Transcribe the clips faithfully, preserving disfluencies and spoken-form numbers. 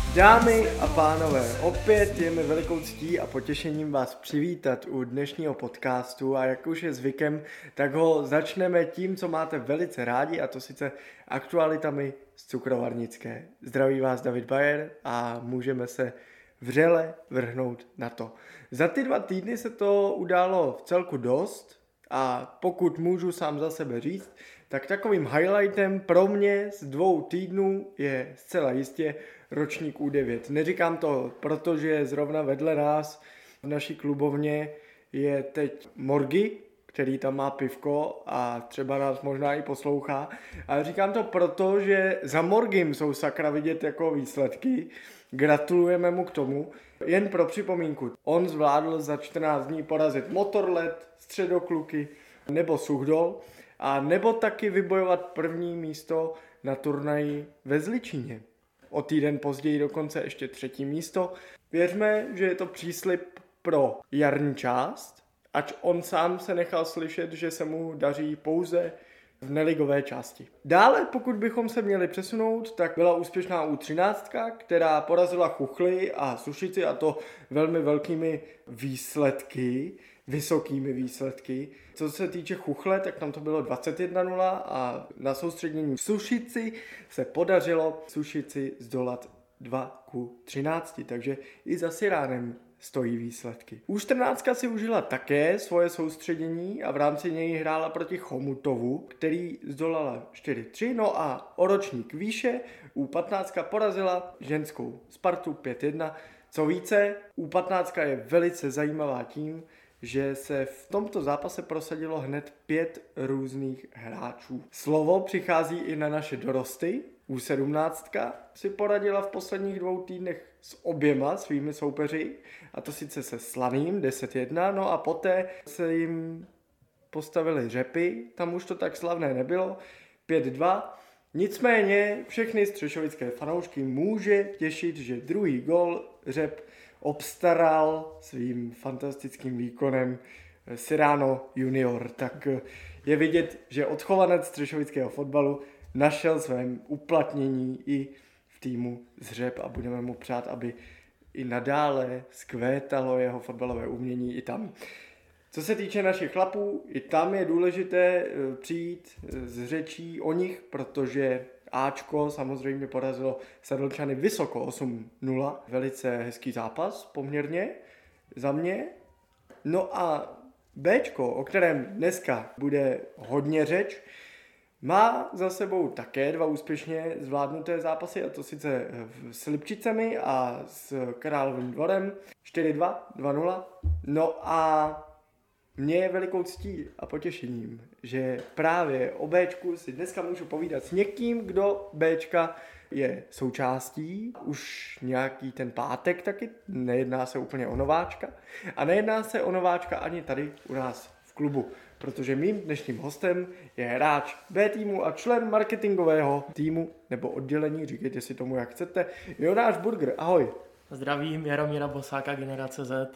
Dámy a pánové, opět je mi velikou ctí a potěšením vás přivítat u dnešního podcastu a jak už je zvykem, tak ho začneme tím, co máte velice rádi, a to sice aktualitami z Cukrovarnické. Zdraví vás David Bayer a můžeme se vřele vrhnout na to. Za ty dva týdny se to událo v celku dost a pokud můžu sám za sebe říct, tak takovým highlightem pro mě z dvou týdnů je zcela jistě ročník U devět. Neříkám to, protože zrovna vedle nás v naší klubovně je teď Morgy, který tam má pivko a třeba nás možná i poslouchá. Ale říkám to proto, že za Morgym jsou sakra vidět jako výsledky. Gratulujeme mu k tomu. Jen pro připomínku, on zvládl za čtrnáct dní porazit Motorlet, Středokluky nebo Suchdol a nebo taky vybojovat první místo na turnaji ve Zličině. O týden později dokonce ještě třetí místo. Věřme, že je to příslib pro jarní část, ač on sám se nechal slyšet, že se mu daří pouze v neligové části. Dále, pokud bychom se měli přesunout, tak byla úspěšná U třináct, která porazila Chuchly a Sušici, a to velmi velkými výsledky, vysokými výsledky. Co se týče Chuchle, tak tam to bylo dvacet jedna nula a na soustředění v Sušici se podařilo Sušici zdolat dva ku třinácti, takže i za Siránem stojí výsledky. U čtrnáct si užila také svoje soustředění a v rámci něj hrála proti Chomutovu, který zdolala čtyři tři, no a o ročník výše U patnáct porazila ženskou Spartu pět jedna. Co více, U patnáct je velice zajímavá tím, že se v tomto zápase prosadilo hned pět různých hráčů. Slovo přichází i na naše dorosty. U sedmnáct si poradila v posledních dvou týdnech s oběma svými soupeři, a to sice se Slaným deset jedna, no a poté se jim postavili Řepy, tam už to tak slavné nebylo, pět dva. Nicméně všechny střešovické fanoušky může těšit, že druhý gol Řep obstaral svým fantastickým výkonem Cyrano junior. Tak je vidět, že odchovanec střešovického fotbalu našel svém uplatnění i v týmu z Řep a budeme mu přát, aby i nadále zkvétalo jeho fotbalové umění i tam. Co se týče našich chlapů, i tam je důležité přijít z řečí o nich, protože Ačko samozřejmě porazilo Sedlčany vysoko osm nula. Velice hezký zápas poměrně za mě. No a Bčko, o kterém dneska bude hodně řeč, má za sebou také dva úspěšně zvládnuté zápasy, a to sice s Lipčicemi a s Královým Dvorem čtyři dva, dva nula. No a mně je velikou ctí a potěšením, že právě o Bčku si dneska můžu povídat s někým, kdo Bčka je součástí už nějaký ten pátek taky, nejedná se úplně o nováčka a nejedná se o nováčka ani tady u nás v klubu, protože mým dnešním hostem je hráč B týmu a člen marketingového týmu nebo oddělení, říkejte si tomu jak chcete, Jonáš Burger, ahoj. Zdravím Jaromíra Bosáka, Generace Z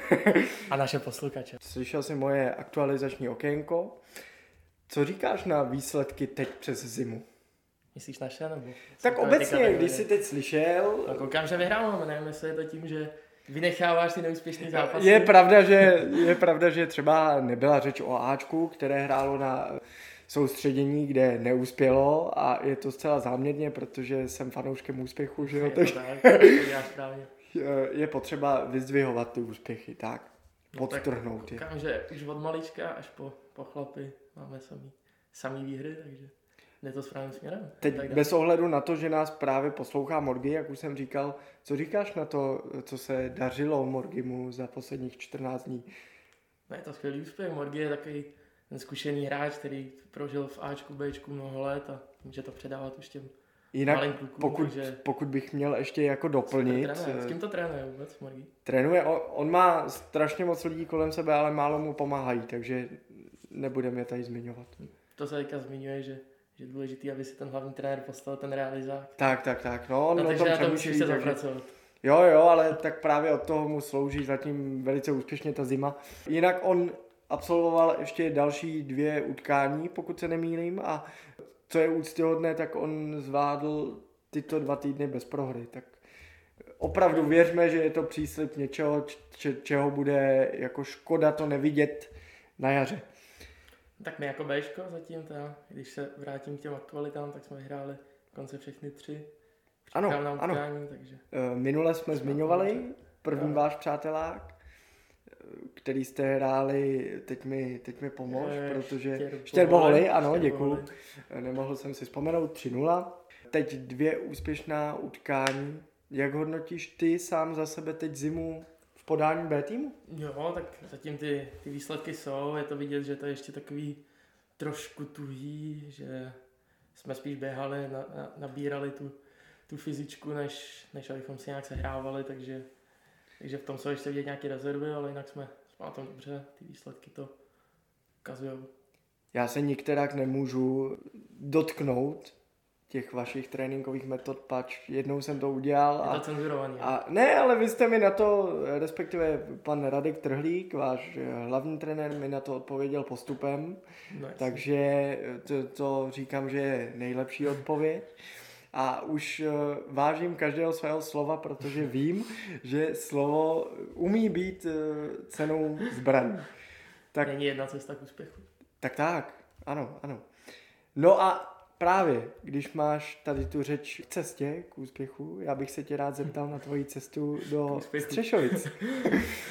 a naše posluchače. Slyšel jsi moje aktualizační okénko. Co říkáš na výsledky teď přes zimu? Myslíš naše nebo? Tak obecně, když jsi teď slyšel... No, koukám, že vyhrál, nevím, jestli je to tím, že vynecháváš ty neúspěšný zápasy. Je pravda, že, je pravda, že třeba nebyla řeč o Ačku, které hrálo na soustředění, kde neuspělo, a je to zcela záměrně, protože jsem fanouškem úspěchu, že jo? Je to tak, správně. Je potřeba vyzdvihovat ty úspěchy, tak, podtrhnout je. No, koukám, že už od malička až po, po chlapy máme samý, samý výhry, takže jde to správným směrem. Teď bez ohledu na to, že nás právě poslouchá Morgy, jak už jsem říkal, co říkáš na to, co se dařilo Morgymu za posledních čtrnáct dní? No, je to skvělý úspěch. Morgy je takový ten zkušený hráč, který prožil v Ačku, Bčku mnoho let a může to předávat už těm Jinak malým klukům. Pokud, takže... pokud bych měl ještě jako doplnit... S kým to trénuje vůbec Morgy? Trénuje, on, on má strašně moc lidí kolem sebe, ale málo mu pomáhají, takže nebudeme je tady zmiňovat. To se teďka zmiňuje, že že je důležitý, aby si ten hlavní trenér postavil ten realizák. Tak, tak, tak. No, on no, o takže tom na to musíš se zapracovat. Jo, jo, ale tak právě od toho mu slouží zatím velice úspěšně ta zima. Jinak on absolvoval ještě další dvě utkání, pokud se nemýlím, a co je úctyhodné, tak on zvládl tyto dva týdny bez prohry, tak opravdu věřme, že je to příslib něčeho, č- čeho bude jako škoda to nevidět na jaře. Tak my jako Bčko zatím, teda, když se vrátím k těm aktualitám, tak jsme vyhráli konce všechny tři. Ano, utkání, ano. Takže... Minule jsme zmiňovali první no. váš přátelák, který jste hráli, teď mi, teď mi pomož, je, protože Štěrboholy, ano, děkuju. Nemohl jsem si vzpomenout, tři nula. Teď dvě úspěšná utkání. Jak hodnotíš ty sám za sebe teď zimu v podání B týmu? Jo, tak zatím ty, ty výsledky jsou, je to vidět, že to je ještě takový trošku tuhý, že jsme spíš běhali, na, na, nabírali tu, tu fyzičku, než, než abychom si nějak sehrávali, takže, takže v tom jsou ještě vidět nějaké rezervy, ale jinak jsme, jsme na tom dobře, ty výsledky to ukazují. Já se nikterak nemůžu dotknout těch vašich tréninkových metod, pač jednou jsem to udělal. Je to cenzurovaný. A, a ne, ale vy jste mi na to, respektive pan Radek Trhlík, váš hlavní trenér, mi na to odpověděl postupem, no, takže to, to říkám, že je nejlepší odpověď. A už uh, vážím každého svého slova, protože vím, že slovo umí být uh, cenou zbraní. Tak, není jedna cesta k úspěchu. Tak tak, ano, ano. No a právě, když máš tady tu řeč k cestě, k úspěchu, já bych se tě rád zeptal na tvoji cestu do Střešovic. uh,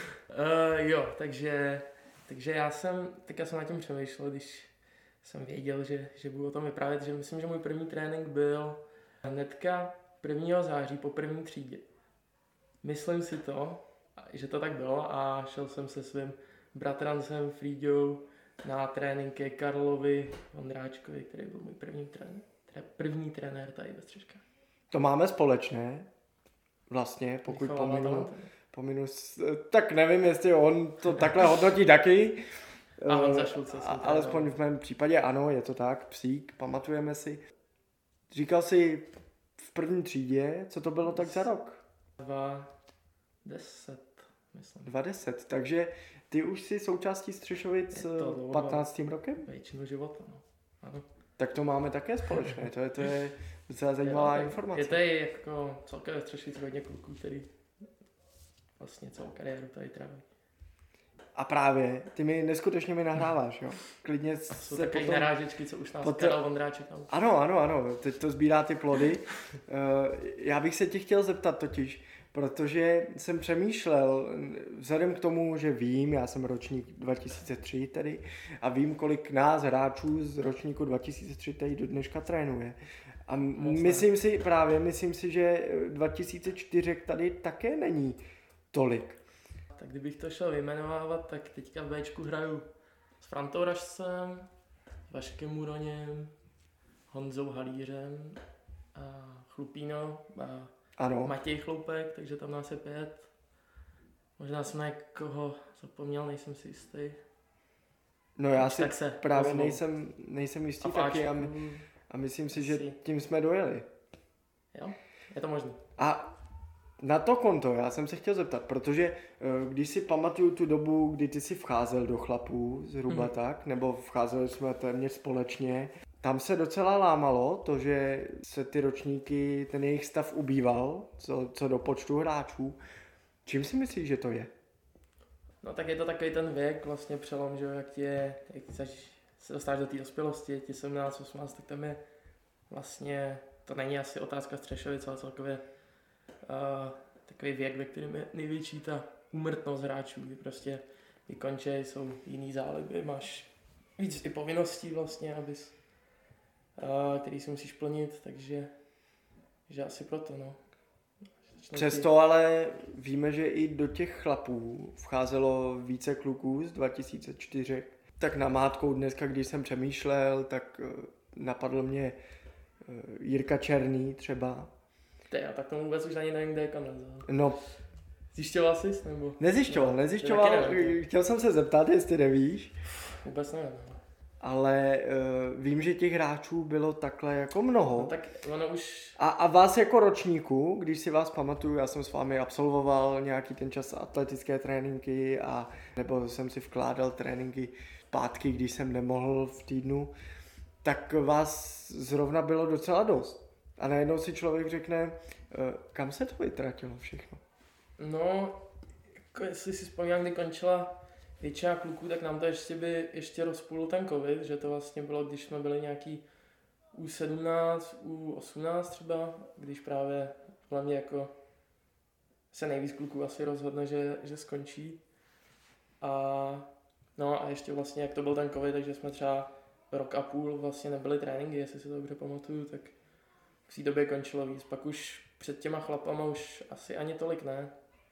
jo, takže, takže já jsem, tak já jsem na tím přemýšlel, když jsem věděl, že, že budu o tom vyprávět, že myslím, že můj první trénink byl hnedka prvního září po první třídě. Myslím si to, že to tak bylo a šel jsem se svým bratrancem Frýďou na tréninky Karlovi Vondráčkovi, který byl můj první trenér, první trenér tady ve Střeškách. To máme společné, vlastně, pokud pominu, pominu, tak nevím, jestli on to takhle hodnotí taky. A Honza Šulce. Alespoň v mém případě ano, je to tak, psík, pamatujeme si. Říkal jsi v první třídě, co to bylo tak za rok? Dva deset, myslím. Dva deset, takže ty už jsi součástí Střešovic patnáctým rokem? Většinu života, no. Ano. Tak to máme také společné, to je, to je docela zajímavá je, informace. Je tady jako celkově Střešovic hodně kluků, který vlastně celou kariéru tady tráví. A právě, ty mi neskutečně mi nahráváš, jo? Klidně se jsou takové potom... narážečky, co už nás potom... Karel Vondráček naučil. Ano, ano, ano, teď to sbírá ty plody. Já bych se tě chtěl zeptat totiž, protože jsem přemýšlel, vzhledem k tomu, že vím, já jsem ročník dva tisíce tři tedy, a vím, kolik nás hráčů z ročníku dva tisíce tři tady do dneška trénuje. A Moc myslím ne. si, právě myslím si, že dva tisíce čtyři tady také není tolik. Tak kdybych to šel vyjmenovávat, tak teďka v Bčku hraju s Frantou Rašcem, Vaškem Muroněm, Honzou Halířem a Chlupíno a ano. Matěj Chloupek, takže tam nás je pět. Možná jsem na někoho zapomněl, nejsem si jistý. No já si právě nejsem, nejsem jistý taky a, my, a myslím si, že tím jsme dojeli. Jo, je to možné. A na to konto já jsem se chtěl zeptat, protože když si pamatuju tu dobu, kdy ty si vcházel do chlapů, zhruba mm. tak, nebo vcházeli jsme téměř společně, tam se docela lámalo to, že se ty ročníky, ten jejich stav ubýval, co, co do počtu hráčů. Čím si myslíš, že to je? No tak je to takový ten věk, vlastně přelom, že jak ti je, jak se dostáš do té dospělosti, ti sedmnáct osmnáct, tak tam je vlastně, to není asi otázka Střešovic, ale celkově uh, takový věk, ve kterém je největší ta úmrtnost hráčů, kdy prostě vykončí, jsou jiný záliby, máš víc i povinností vlastně, abys, uh, který si musíš plnit, takže že asi proto, no. Přesto ale víme, že i do těch chlapů vcházelo více kluků z dva tisíce čtyři. Tak namátkou dneska, když jsem přemýšlel, tak napadl mě Jirka Černý třeba. Ty, já tak tomu vůbec už ani nevím, kde je konec. No. Zjišťoval jsi? Nebo... Nezjišťoval, no, nezjišťoval. Nevím, chtěl jsem se zeptat, jestli nevíš. Vůbec nevím. Ale uh, vím, že těch hráčů bylo takhle jako mnoho. No, tak ono už... A, a vás jako ročníku, když si vás pamatuju, já jsem s vámi absolvoval nějaký ten čas atletické tréninky a nebo jsem si vkládal tréninky pátky, když jsem nemohl v týdnu, tak vás zrovna bylo docela dost. A najednou si člověk řekne, kam se to vytratilo všechno? No, jako jestli si vzpomínám, kdy končila většina kluků, tak nám to ještě by ještě rozpůlil ten covid, že to vlastně bylo, když jsme byli nějaký U sedmnáct, U osmnáct třeba, když právě hlavně jako se nejvíc kluků asi rozhodne, že, že skončí. A no a ještě vlastně, jak to byl ten covid, takže jsme třeba rok a půl vlastně nebyli tréninky, jestli si to dobře pamatuju, tak v té době končilo víc. Pak už před těma chlapama už asi ani tolik ne,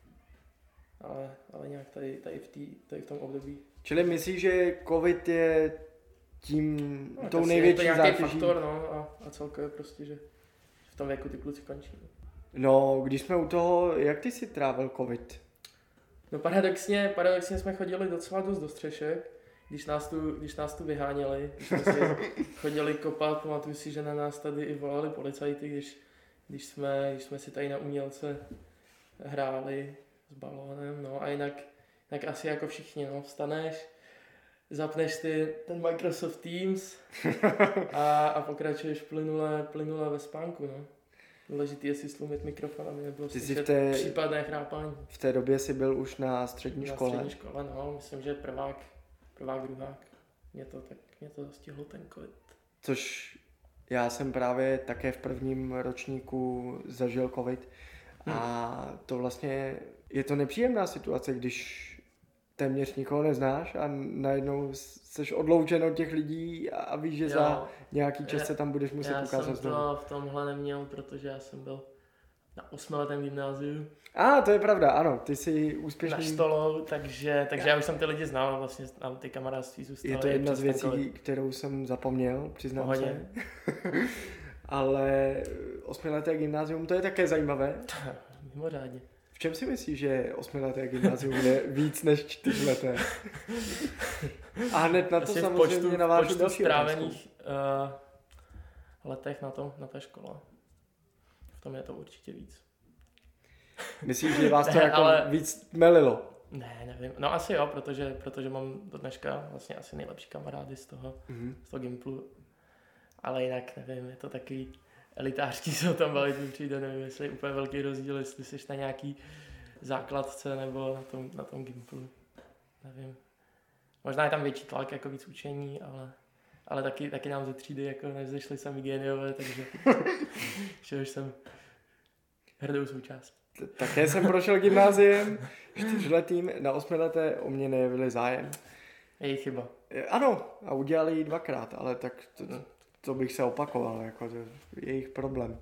ale, ale nějak tady, tady, v tý, tady v tom období. Čili myslíš, že covid je tím, no, tou největší je to zátěží? Faktor, no, a, a celkově prostě, že v tom věku ty kluci končí. No, když jsme u toho, jak ty si trávil covid? No paradoxně, paradoxně jsme chodili docela dost do střešek, když nás tu, když nás tu vyháněli, když jsme si chodili kopat, pamatuju si, že na nás tady i volali policajti, když, když, jsme, když jsme si tady na umělce hráli s balónem, no a jinak, jinak asi jako všichni, no, vstaneš, zapneš ty ten Microsoft Teams a, a pokračuješ plynule, plynule ve spánku, no. Důležitý je si slumit mikrofon, aby nebylo slyšet té, případné chrápání. V té době jsi byl už na střední na škole? Na střední škole, no, myslím, že prvák, prvák, druhák. Mě to, tak, mě to zastihlo ten covid. Což já jsem právě také v prvním ročníku zažil covid hmm. a to vlastně je to nepříjemná situace, když téměř nikoho neznáš a najednou jsi odloučen od těch lidí a víš, že jo, za nějaký čas se tam budeš muset já ukázat jsem znovu. Já jsem to v tomhle neměl, protože já jsem byl na osmiletém gymnáziu. A, to je pravda, ano, ty jsi úspěšný. Na Štolou, takže, takže já už jsem ty lidi znal, vlastně tam ty kamarádství zůstaly. Je to jedna z věcí, kterou jsem zapomněl, přiznám Pohodě. se. Ale osmileté gymnázium, to je také zajímavé. Mimořádně. V čem si myslíš, že osmileté gymnázium je víc než čtyřleté? A hned na to Asi samozřejmě počtu, navážu počtu další strávených uh, letech na, tom, na té škole. V tom je to určitě víc. Myslíš, že vás to ne, jako ale... víc melilo? Ne, nevím. No asi jo, protože, protože mám do dneška vlastně asi nejlepší kamarády z toho, mm-hmm. z toho Gimplu. Ale jinak nevím, je to takový elitářský se o tom bavit, mi přijde, nevím, jestli je úplně velký rozdíl, jestli jsi na nějaký základce nebo na tom, na tom Gimplu. Nevím. Možná je tam větší tlak, jako víc učení, ale, ale taky, taky nám ze třídy jako nevzešli sami géniové, takže už jsem hrdou součást. Také jsem prošel gymnáziem, čtyřletým, na osmileté o mě nejevili zájem. Je jich chyba. Ano, a udělali ji dvakrát, ale tak to, to bych se opakoval, jako to je jejich problém.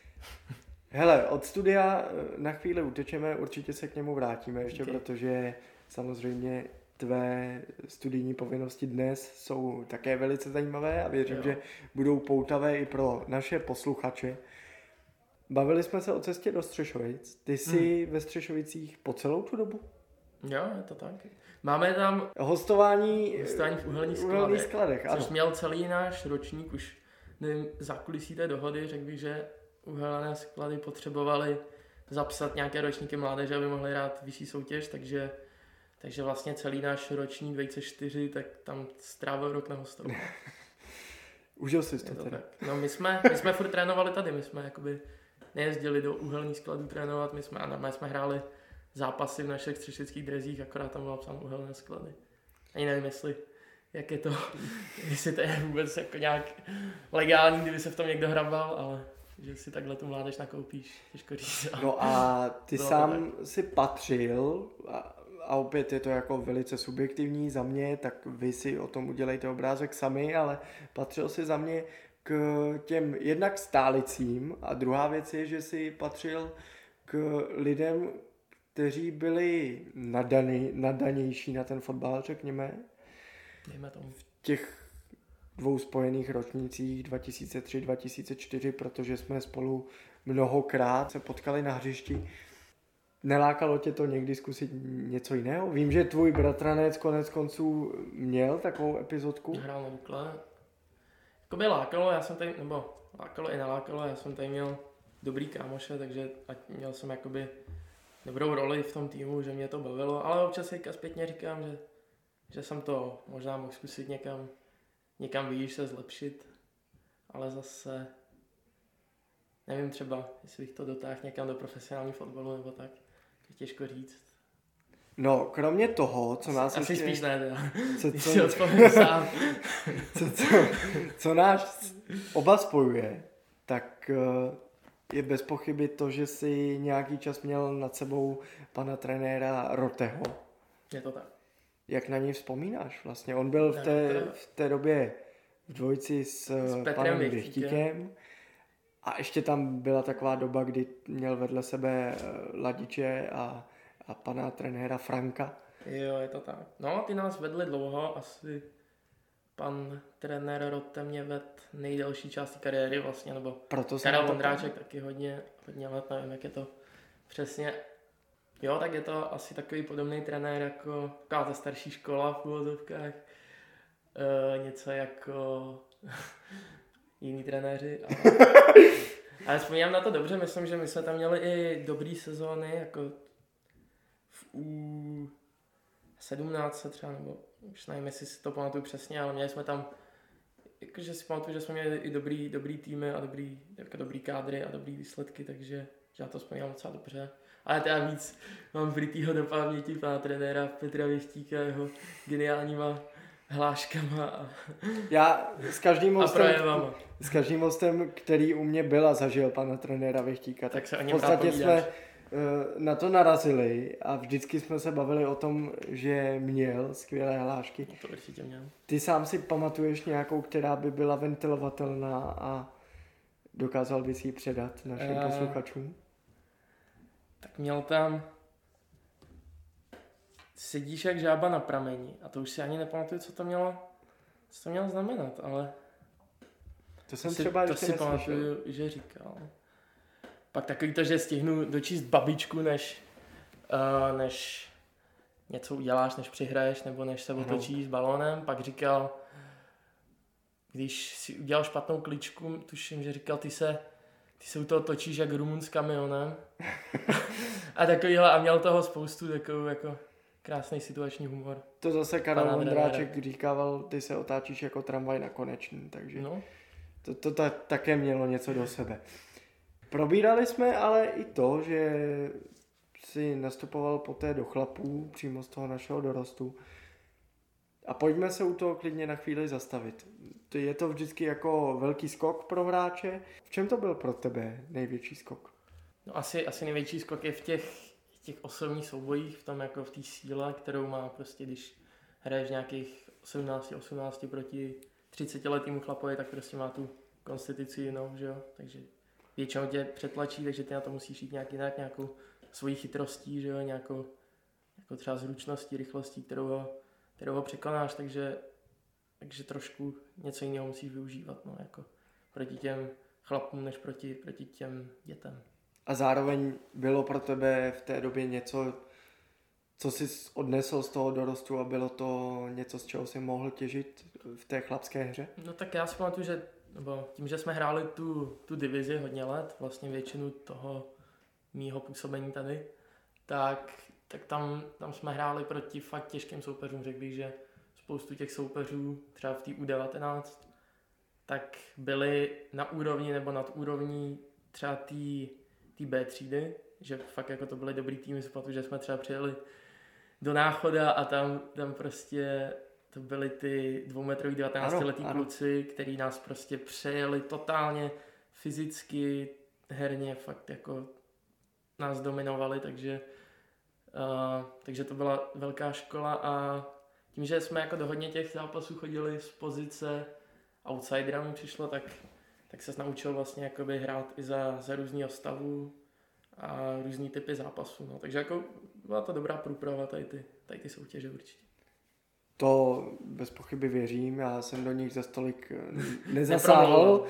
Hele, od studia na chvíli utečeme, určitě se k němu vrátíme ještě, okay. Protože samozřejmě tvé studijní povinnosti dnes jsou také velice zajímavé a věřím, jo. že budou poutavé i pro naše posluchače. Bavili jsme se o cestě do Střešovic. Ty jsi hmm. ve Střešovicích po celou tu dobu? Jo, je to tak. Máme tam hostování, hostování v uhelných skladech, skladech, ano. Což měl celý náš ročník už, nevím, zákulisí té dohody, řekl bych, že uhelné sklady potřebovali zapsat nějaké ročníky mládeže, aby mohli hrát vyšší soutěž, takže, takže vlastně celý náš ročník dvacet čtyři, tak tam strávil rok na hostování. Užil jsi to, to teda. Tak. No my jsme, my jsme furt trénovali tady, my jsme jakoby nejezdili do uhelných skladů trénovat, my jsme, a normálně jsme hráli zápasy v našich střešovických drezích, akorát tam bylo psáno uhelné sklady. Ani nevím, jestli, jak je to, jestli to je vůbec jako nějak legální, kdyby se v tom někdo hrabal, ale že si takhle tu mládež nakoupíš, těžko říct. No a ty sám si patřil, a, a opět je to jako velice subjektivní za mě, tak vy si o tom udělejte obrázek sami, ale patřil si za mě k těm jednak stálicím a druhá věc je, že si patřil k lidem, kteří byli nadaný, nadanější na ten fotbal, řekněme. Dejme tomu. V těch dvou spojených ročnících dva tisíce tři dva tisíce čtyři, protože jsme spolu mnohokrát se potkali na hřišti. Nelákalo tě to někdy zkusit něco jiného? Vím, že tvůj bratranec konec konců měl takovou epizodku. Hrál na Bukle. Jakoby lákalo, já jsem tady, nebo lákalo i nelákalo, já jsem tady měl dobrý kámoše, takže ať měl jsem jakoby dobrou roli v tom týmu, že mě to bavilo, ale občas si zpětně říkám, že, že jsem to možná mohl zkusit někam, někam výš se zlepšit, ale zase nevím třeba, jestli bych to dotáhl někam do profesionálního fotbalu nebo tak, to je těžko říct. No, kromě toho, co nás Asi ještě... spíš ne, teda. Co, Když co, si odpovím sám. co, co, co nás oba spojuje, tak je bez pochyby to, že si nějaký čas měl nad sebou pana trenéra Roteho. Je to tak. Jak na něj vzpomínáš vlastně? On byl v té, v té době v dvojici s, s panem Věchtíkem. A ještě tam byla taková doba, kdy měl vedle sebe Ladiče a, a pana trenéra Franka. Jo, je to tak. No, ty nás vedli dlouho, asi pan trenér Rotte mě vedl nejdelší části kariéry vlastně, nebo Karel Vondráček taky hodně, hodně let, nevím, jak je to přesně. Jo, tak je to asi takový podobný trenér jako taková ta starší škola v uvozovkách. E, něco jako jiní trenéři. Ale, ale vzpomínám na to dobře, myslím, že my jsme tam měli i dobrý sezóny, jako v U sedmnáct třeba, nebo už nevím, jestli si to pamatuju přesně, ale měli jsme tam, jakože si pamatuju, že jsme měli i dobrý, dobrý týmy a dobrý, jako dobrý kádry a dobrý výsledky, takže že já to vzpomínám docela dobře. Ale teda víc mám vrytýho do paměti pana trenéra Petra Věchtíka, jeho geniálníma hláškama a, já s každým a mostem, s každým mostem, který u mě byl a zažil pana trenéra Věchtíka, tak, tak se o něm v podstatě jsme uh, na to narazili a vždycky jsme se bavili o tom, že měl skvělé hlášky. To určitě měl. Ty sám si pamatuješ nějakou, která by byla ventilovatelná a dokázal bys ji předat našim uh... posluchačům? Tak měl tam sedíš jak žába na prameni a to už si ani nepamatuju, co to mělo, co to mělo znamenat, ale to jsem to si, třeba to si pamatuju, že říkal. Pak takový to, že stihnu dočíst babičku, než, uh, než něco uděláš, než přihraješ, nebo než se otočíš s balónem. Pak říkal, když si udělal špatnou kličku, tuším, že říkal, ty se Ty se u toho točíš jak Rumun s kamionem. A takovýhle, a měl toho spoustu takovou jako krásný situační humor. To zase Karel Vondráček říkával, ty se otáčíš jako tramvaj na Konečný, takže no. to, to ta, také mělo něco do sebe. Probírali jsme ale i to, že si nastupoval poté do chlapů, přímo z toho našeho dorostu. A pojďme se u toho klidně na chvíli zastavit. Je to vždycky jako velký skok pro hráče. V čem to byl pro tebe největší skok? No asi, asi největší skok je v těch, těch osobních soubojích, v tom jako v té síle, kterou má prostě, když hraješ nějakých sedmnáct osmnáct proti třicetiletýmu chlapovi, tak prostě má tu konstituci jinou, že jo? Takže většinou tě přetlačí, takže ty na to musíš jít nějak jinak, nějakou svojí chytrostí, že jo? Nějakou, jako třeba zručností, rychlostí, kterou ho, kterou ho překonáš, takže takže trošku něco jiného musíš využívat, no, jako proti těm chlapům, než proti, proti těm dětem. A zároveň bylo pro tebe v té době něco, co jsi odnesl z toho dorostu a bylo to něco, z čeho jsi mohl těžit v té chlapské hře? No tak já si pamatuju, že nebo tím, že jsme hráli tu, tu divizi hodně let, vlastně většinu toho mýho působení tady, tak, tak tam, tam jsme hráli proti fakt těžkým soupeřům, řekl bych, že spoustu těch soupeřů, třeba v té U devatenáct, tak byli na úrovni nebo nad úrovní třeba té B třídy, že fakt jako to byly dobrý týmy, že jsme třeba přijeli do Náchoda a tam, tam prostě to byly ty dvoumetrový devatenáctiletí kluci, který nás prostě přejeli totálně fyzicky, herně, fakt jako nás dominovali, takže, uh, takže to byla velká škola a tím, že jsme jako do hodně těch zápasů chodili z pozice outsidera mi přišlo, tak, tak se naučil vlastně jakoby hrát i za, za různýho stavu a různý typy zápasů. No. Takže jako byla to dobrá průprava tady ty, tady ty soutěže určitě. To bez pochyby věřím, já jsem do nich za stolik nezasáhl,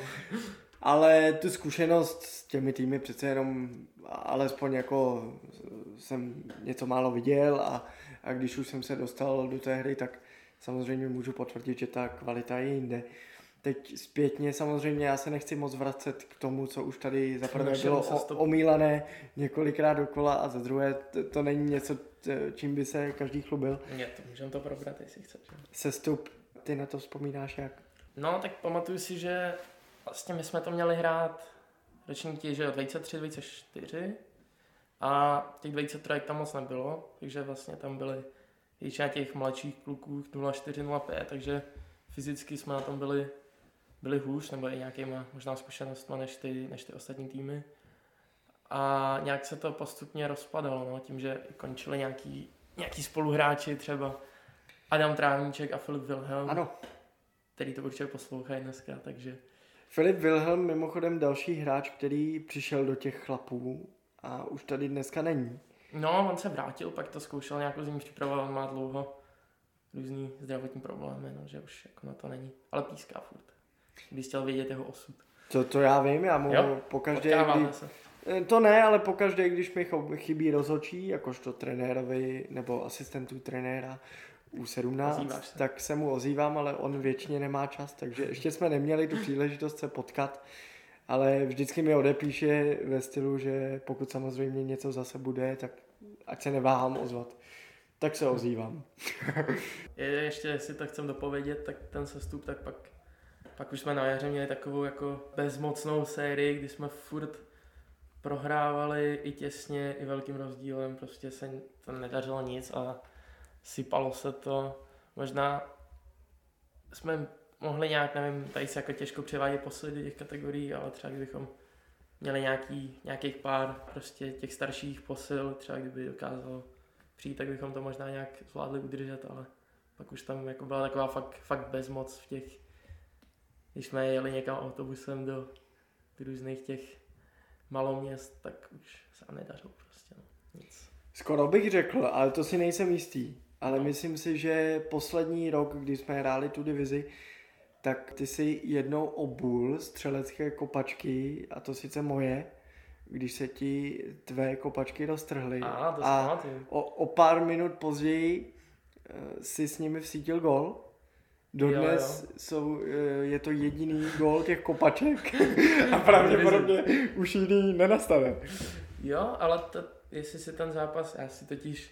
ale tu zkušenost s těmi týmy přece jenom alespoň jako jsem něco málo viděl a, a když už jsem se dostal do té hry, tak samozřejmě můžu potvrdit, že ta kvalita je jinde. Teď zpětně samozřejmě já se nechci moc vracet k tomu, co už tady za prvé bylo o, omílané několikrát dokola a za druhé to, to není něco, čím by se každý chlubil. Je to, můžeme to probrat, jestli chceš. Sestup, ty na to vzpomínáš jak? No, tak pamatuju si, že vlastně my jsme to měli hrát ročníky, že dvacet tři, dvacet čtyři a těch dvacet tři tam moc nebylo, takže vlastně tam byly většina těch mladších kluků nula čtyři nula pět, takže fyzicky jsme na tom byli, byli hůř, nebo i nějakýma možná zkušenostma než ty, než ty ostatní týmy. A nějak se to postupně rozpadalo, no, tím, že končili nějaký, nějaký spoluhráči, třeba Adam Trávníček a Filip Wilhelm, ano. který to určitě poslouchají dneska, takže... Filip Wilhelm mimochodem další hráč, který přišel do těch chlapů a už tady dneska není. No, on se vrátil, pak to zkoušel nějakou zimní přípravu, on má dlouho různý zdravotní problémy, no, že už jako na to není, ale píská furt, když chtěl vědět jeho osud. To, to já vím, já mu jo? pokaždé, kdy... se. To ne, ale pokaždé, když mi chybí rozhodčí, jakožto trenérovi nebo asistentů trenéra U sedmnáct, se. tak se mu ozývám, ale on většině nemá čas, takže ještě jsme neměli tu příležitost se potkat, ale vždycky mi odepíše ve stylu, že pokud samozřejmě něco zase bude, tak ať se neváhám ozvat. Tak se ozývám. Je, ještě, jestli to chcem dopovědět, tak ten sestup, tak pak, pak už jsme na jaře měli takovou jako bezmocnou sérii, kdy jsme furt prohrávali i těsně, i velkým rozdílem, prostě se to nedařilo nic a sypalo se to. Možná jsme mohli nějak, nevím, tady se jako těžko převádět posily do těch kategorií, ale třeba kdybychom měli nějaký, nějakých pár prostě těch starších posil, třeba kdyby dokázalo přijít, tak bychom to možná nějak zvládli udržet, ale pak už tam jako byla taková fakt, fakt bezmoc v těch, když jsme jeli někam autobusem do různých těch maloměst, tak už se nedařilo prostě, no, nic. Skoro bych řekl, ale to si nejsem jistý, ale no. Myslím si, že poslední rok, kdy jsme hráli tu divizi, tak ty si jednou obul střelecké kopačky, a to sice moje, když se ti tvé kopačky roztrhly. A, to a o, o pár minut později uh, si s nimi vsítil gól. Dodnes jo, jo. Jsou, je to jediný gól těch kopaček a pravděpodobně už jiný nenastane. Jo, ale to, jestli si ten zápas, já si totiž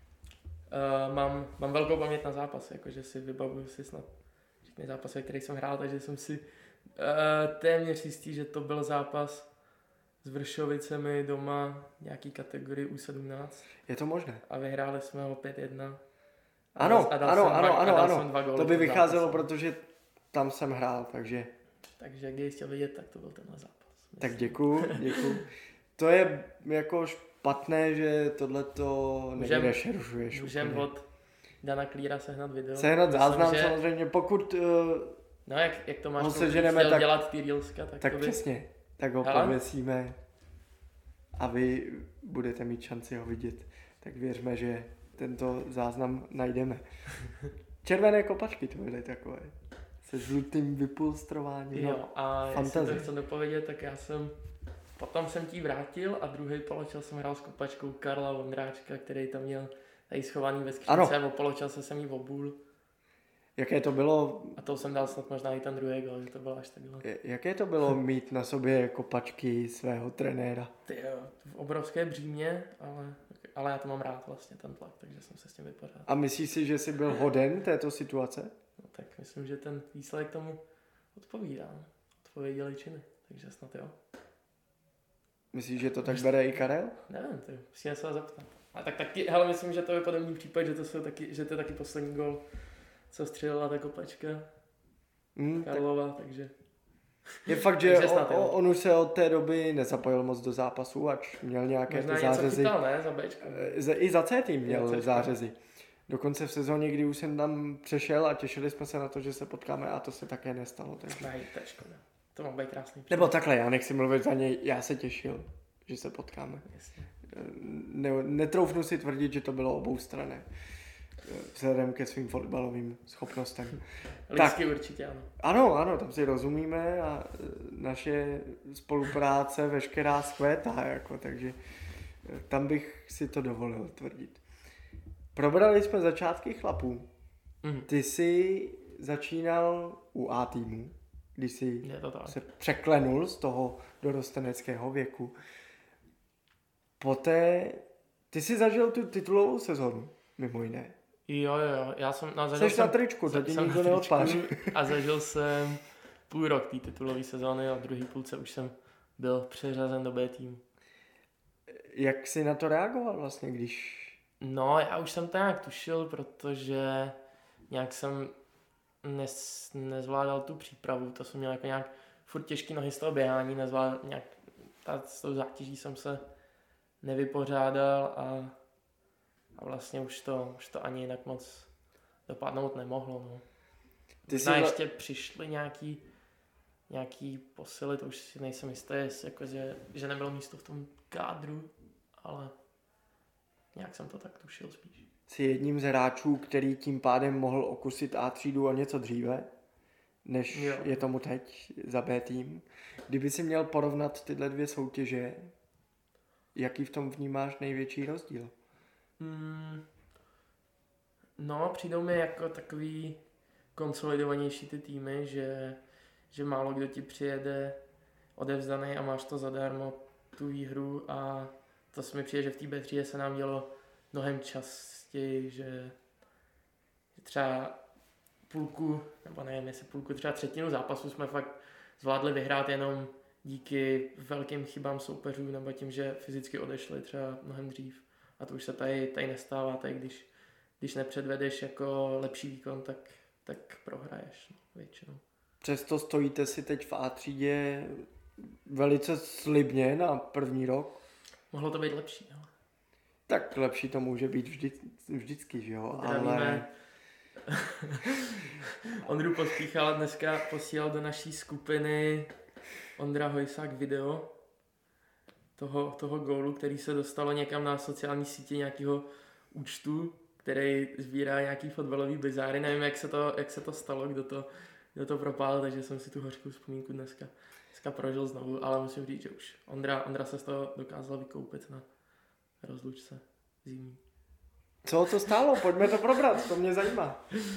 uh, mám, mám velkou paměť na zápas, jakože si vybavuju si snad všechny zápasy, který jsem hrál, takže jsem si uh, téměř jistý, že to byl zápas s Vršovicemi doma nějaký kategorii U sedmnáct. Je to možné. A vyhráli jsme ho pět jedna. Ano, ano, ano, ano, ano, to by vycházelo, zápase. Protože tam jsem hrál, takže... Takže když chtěl vidět, tak to byl tenhle zápas. Myslím. Tak děkuju, děkuju. To je jako špatné, že tohleto nevyrešerušuješ. Můžem od Dana Klíra sehnat video. Sehnat záznam že... samozřejmě, pokud... Uh, no jak, jak to máš, pokud chtěl tak, dělat ty reelska, tak, tak to by... přesně, tak ho Hele? pověsíme a vy budete mít šanci ho vidět. Tak věřme, že tento záznam najdeme. Červené kopačky to byly takové. Se žlutým vypulstrováním. Jo, a fantazie. Jestli to chcem dopovědět, tak já jsem potom jsem ti vrátil a druhý poločas jsem hrál s kopačkou Karla Vondráčka, který tam měl tady schovaný ve skřínce a o poločase jsem jí obul. Jaké to bylo? A to jsem dal snad možná i ten druhý gol, že to bylo až takhle. Jaké to bylo mít na sobě kopačky svého trenéra? Ty jo, v obrovské břímě, ale, ale já to mám rád vlastně, ten tlak, takže jsem se s tím vypořádal. A myslíš si, že jsi byl hoden této situace? No tak myslím, že ten výsledek tomu odpovídá. Odpověděli činy, takže snad jo. Myslíš, že to tak bere i Karel? Nevím, ty musíme se ho zeptat. A tak taky, hele, myslím, že to je podobný případ, že to, jsou taky, že to je taky poslední gol, co střelila ta kopačka mm, Karlova, tak... takže... Je fakt, že on, on už se od té doby nezapojil moc do zápasu, ač měl nějaké možná ty zářezy. Možná něco chytal, ne? Za Bčko. I za C tým měl C zářezy. Dokonce v sezóně, kdy už jsem tam přešel a těšili jsme se na to, že se potkáme a to se také nestalo. Takže... Ne, to je škoda. To má být krásný příklad. Nebo takhle, já nechci mluvit za něj, já se těšil, že se potkáme. Jasně. Ne, netroufnu si tvrdit, že to bylo oboustranné. Vzhledem ke svým fotbalovým schopnostem. Lidsky určitě ano. Ano, ano, tam si rozumíme a naše spolupráce veškerá skvétá, jako, takže tam bych si to dovolil tvrdit. Probrali jsme začátky chlapů. Mm. Ty jsi začínal u A týmu, když jsi se překlenul z toho dorosteneckého věku. Poté ty jsi zažil tu titulovou sezonu, mimo jiné. Jo, jo, jo. Já jsem... No, zažil Jseš jsem, na tričku, to ti nikdo neodpáří. A zažil jsem půl rok té titulové sezóny a v druhé půlce už jsem byl přeřazen do B týmu. Jak jsi na to reagoval vlastně, když... No, já už jsem to nějak tušil, protože nějak jsem nes, nezvládal tu přípravu, to jsem měl jako nějak furt těžký nohy z toho běhání, nezvládal nějak, ta, s tou zátěží jsem se nevypořádal a, a vlastně už to, už to ani jinak moc dopadnout nemohlo. No. Ty Možná vla... ještě přišly nějaký, nějaký posily, to už si nejsem jistý, jako, že, že nebylo místo v tom kádru, ale nějak jsem to tak tušil spíš. Jsi jedním z hráčů, který tím pádem mohl okusit A třídu o něco dříve, než jo. je tomu teď za B tým. Kdyby si měl porovnat tyhle dvě soutěže, jaký v tom vnímáš největší rozdíl? Hmm. No, přijdou mi jako takový konsolidovanější ty týmy, že, že málo kdo ti přijede odevzdaný a máš to zadarmo, tu výhru, a to se mi přijde, že v té B třídě se nám dělo mnohem častěji, že třeba půlku, nebo nevím, jestli půlku, třeba třetinu zápasu jsme fakt zvládli vyhrát jenom díky velkým chybám soupeřů nebo tím, že fyzicky odešli třeba mnohem dřív. A to už se tady, tady nestává, tady když, když nepředvedeš jako lepší výkon, tak, tak prohraješ no, většinou. Přesto stojíte si teď v A třídě velice slibně na první rok. Mohlo to být lepší, ale... Tak lepší to může být vždy, vždycky, že jo? Zdravíme. Ale... Ondru Pospíchala dneska posílal do naší skupiny Ondra Hojsák video toho, toho gólu, který se dostalo někam na sociální sítě nějakého účtu, který sbírá nějaký fotbalový bizáry. Nevím, jak se to, jak se to stalo, kdo to, kdo to propál, takže jsem si tu hořkou vzpomínku dneska, dneska prožil znovu, ale musím říct, že už Ondra, Ondra se z toho dokázal vykoupit na rozlučce zimní. Co to stálo? Pojďme to probrat, to mě zajímá. Uh,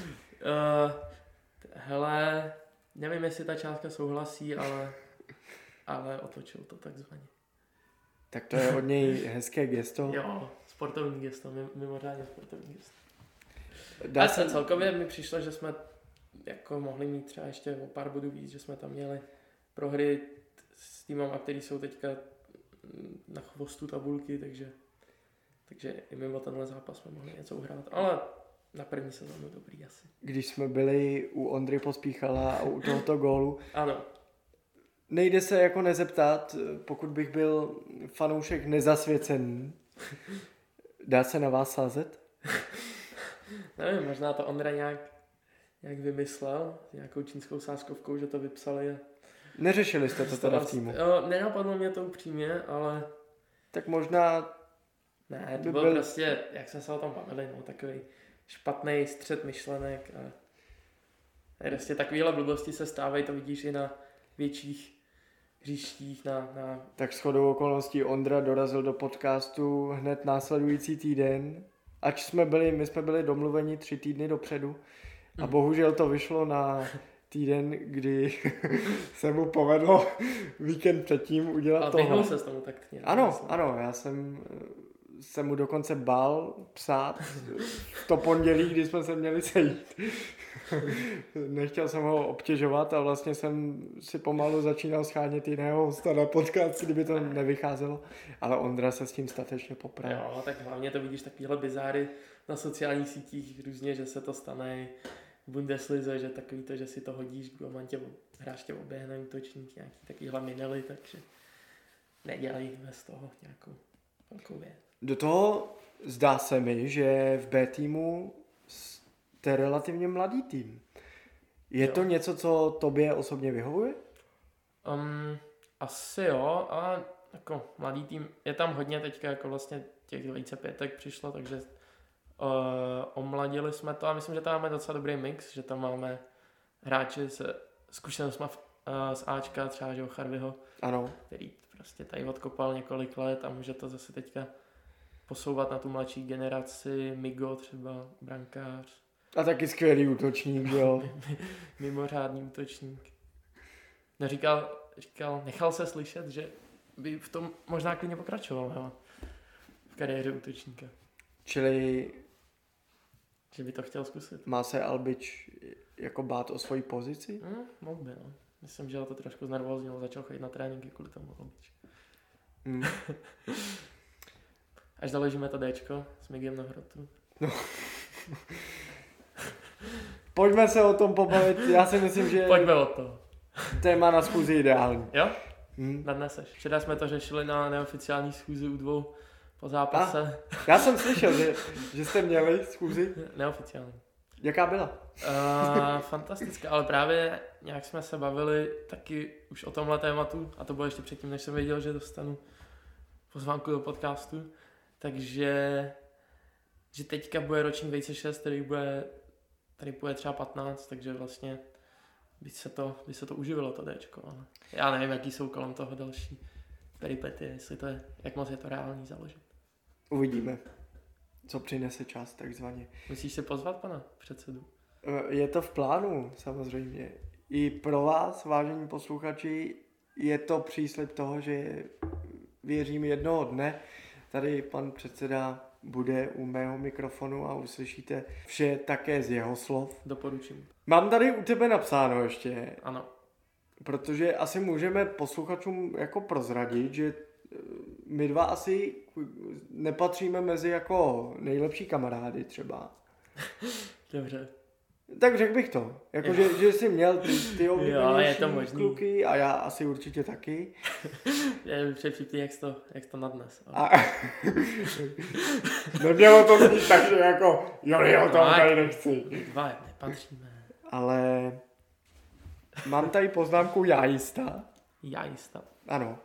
hele, nevím, jestli ta částka souhlasí, ale, ale otočil to takzvaně. Tak to je od něj hezké gesto. Jo, sportovní gesto, mimořádně sportovní gesto. Dá A se... celkově mi přišlo, že jsme jako mohli mít třeba ještě o pár bodů víc, že jsme tam měli prohry s týmama, který jsou teďka na chvostu tabulky, takže Takže i mimo tenhle zápas jsme mohli něco uhrát, ale na první sezónu dobrý asi. Když jsme byli u Ondry Pospíchala a u tohoto gólu, ano. Nejde se jako nezeptat, pokud bych byl fanoušek nezasvěcený, dá se na vás sázet? Nevím, možná to Ondra nějak, nějak vymyslel, nějakou čínskou sázkovkou, že to vypsali. A... Neřešili jste to teda v týmu? Jo, nenapadlo mě to upřímně, ale... Tak možná... Ne, to byl, byl prostě, jak jsme se o tom bavili, no, takový špatný střed myšlenek a prostě takovýhle blbosti se stávají, to vidíš i na větších hřištích. Na, na... Tak shodou okolností Ondra dorazil do podcastu hned následující týden, ač jsme byli, my jsme byli domluveni tři týdny dopředu a bohužel to vyšlo na týden, kdy se mu povedlo víkend předtím udělat a tohle. vyhnul se s tomu tak nějak. Ano, myslím. ano, já jsem se mu dokonce bál psát to pondělí, kdy jsme se měli sejít. Nechtěl jsem ho obtěžovat a vlastně jsem si pomalu začínal schánět jiného hosta na podcast, kdyby to nevycházelo, ale Ondra se s tím statečně popral. Jo, tak hlavně to vidíš takovýhle bizáry na sociálních sítích různě, že se to stane v Bundeslize, že takový to, že si to hodíš, kdo mám tě, hráč tě oběhne útočník, nějaký takovýhle minely, takže nedělají bez toho nějakou velkou věc. Do toho zdá se mi, že v B týmu jste relativně mladý tým. Je jo. to něco, co tobě osobně vyhovuje? Um, asi jo, ale jako mladý tým, je tam hodně teďka, jako vlastně těch dvacet pět přišlo, takže uh, omladili jsme to a myslím, že tam máme docela dobrý mix, že tam máme hráči se zkušenostmi uh, z Ačka, třeba že Charvyho, ano. který prostě tady odkopal několik let a může to zase teďka posouvat na tu mladší generaci, Migo třeba, brankář. A taky skvělý útočník, jo. Mimořádný útočník. No říkal, říkal, nechal se slyšet, že by v tom možná klidně pokračoval, hele, v kariéře útočníka. Čili... Že by to chtěl zkusit. Má se Albič jako bát o svoji pozici? Hmm, mohl by, no. Myslím, že ho to trošku znervóznilo, začal chodit na tréninky kvůli tomu oblič. Mm. Až založíme to Dčko s Migem na hrotu. No. Pojďme se o tom pobavit, já si myslím, že Pojďme o to. Téma na schůzi ideální. Jo? Hmm. Nadneseš. Včera jsme to řešili na neoficiální schůzi u dvou po zápase. A, já jsem slyšel, že, že jste měli schůzi. Neoficiální. Jaká byla? Uh, fantastická, ale právě nějak jsme se bavili taky už o tomhle tématu a to bylo ještě předtím, než jsem věděl, že dostanu pozvánku do podcastu. Takže že teďka bude ročník dvacet šest, který bude, tady bude třeba patnáct, takže vlastně by se to, by se to uživilo to Dčko. Ale já nevím, jaký jsou kolem toho další peripety, jestli to je, jak moc je to reálný založit. Uvidíme, co přinese čas takzvaně. Musíš si pozvat pana předsedu? Je to v plánu, samozřejmě. I pro vás, vážení posluchači, je to příslib toho, že věřím jednoho dne, tady pan předseda bude u mého mikrofonu a uslyšíte vše také z jeho slov. Doporučím. Mám tady u tebe napsáno ještě. Ano. Protože asi můžeme posluchačům jako prozradit, že my dva asi nepatříme mezi jako nejlepší kamarády třeba. Dobře. Tak řekl bych to. Jako, že, že jsi měl ty, ty oblíbenější kluky a já asi určitě taky. Je přepřípný, jak jsi to, jak to nadnes. A... Nemělo to znít tak, že jako jo, jo, to tady nechci. Dva nepatříme. Ale mám tady poznámku já jistá. Já jistá. Ano.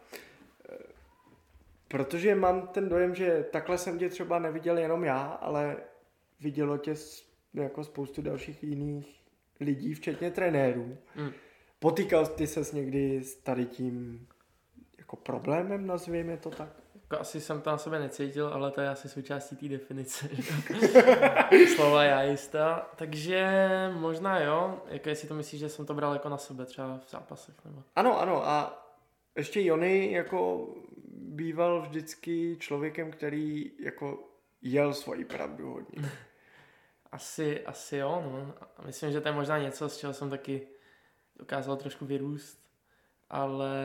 Protože mám ten dojem, že takhle jsem tě třeba neviděl jenom já, ale vidělo tě jako spoustu dalších jiných lidí, včetně trenérů. Mm. Potýkal ty ses někdy s tady tím jako problémem, nazvěme to tak? Jako asi jsem to na sebe necítil, ale to je asi součástí té definice. Slova já jistá. Takže možná jo, jako jestli to myslíš, že jsem to bral jako na sebe třeba v zápasech. Nebo... Ano, ano a ještě Jony jako býval vždycky člověkem, který jako jel svoji pravdu hodně. Asi, asi jo, no. A myslím, že to je možná něco, z čeho jsem taky dokázal trošku vyrůst, ale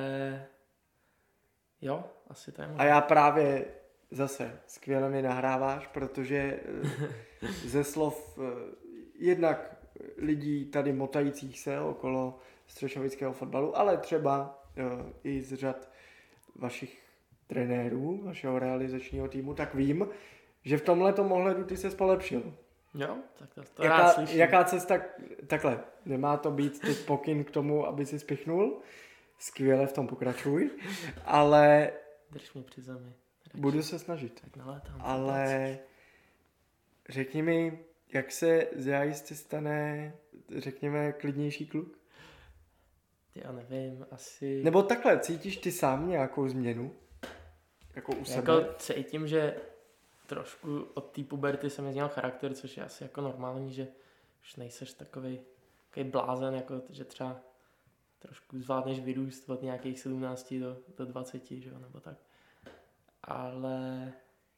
jo, asi to je možná. A já právě zase skvěle mi nahráváš, protože ze slov jednak lidí tady motajících se okolo střešovického fotbalu, ale třeba i z řad vašich trenérů, vašeho realizačního týmu, tak vím, že v tomhletom ohledu ty se polepšil. Jo, tak to, to jaká, rád slyším. Jaká cesta, takhle, nemá to být teď pokyn k tomu, aby si spichnul, skvěle v tom pokračuj, ale drž mě při zemi. Radši. Budu se snažit, tak nalétám, ale řekni mi, jak se z jajisty stane, řekněme, klidnější kluk? Já nevím, asi... Nebo takhle, cítíš ty sám nějakou změnu? Jako u sebe? Jako cítím, že trošku od té puberty se mi změnil charakter, což je asi jako normální, že už nejseš takovej, takový blázen, jako že třeba trošku zvládneš vyrůst od nějakých sedmnácti do, do dvaceti, že jo, nebo tak. Ale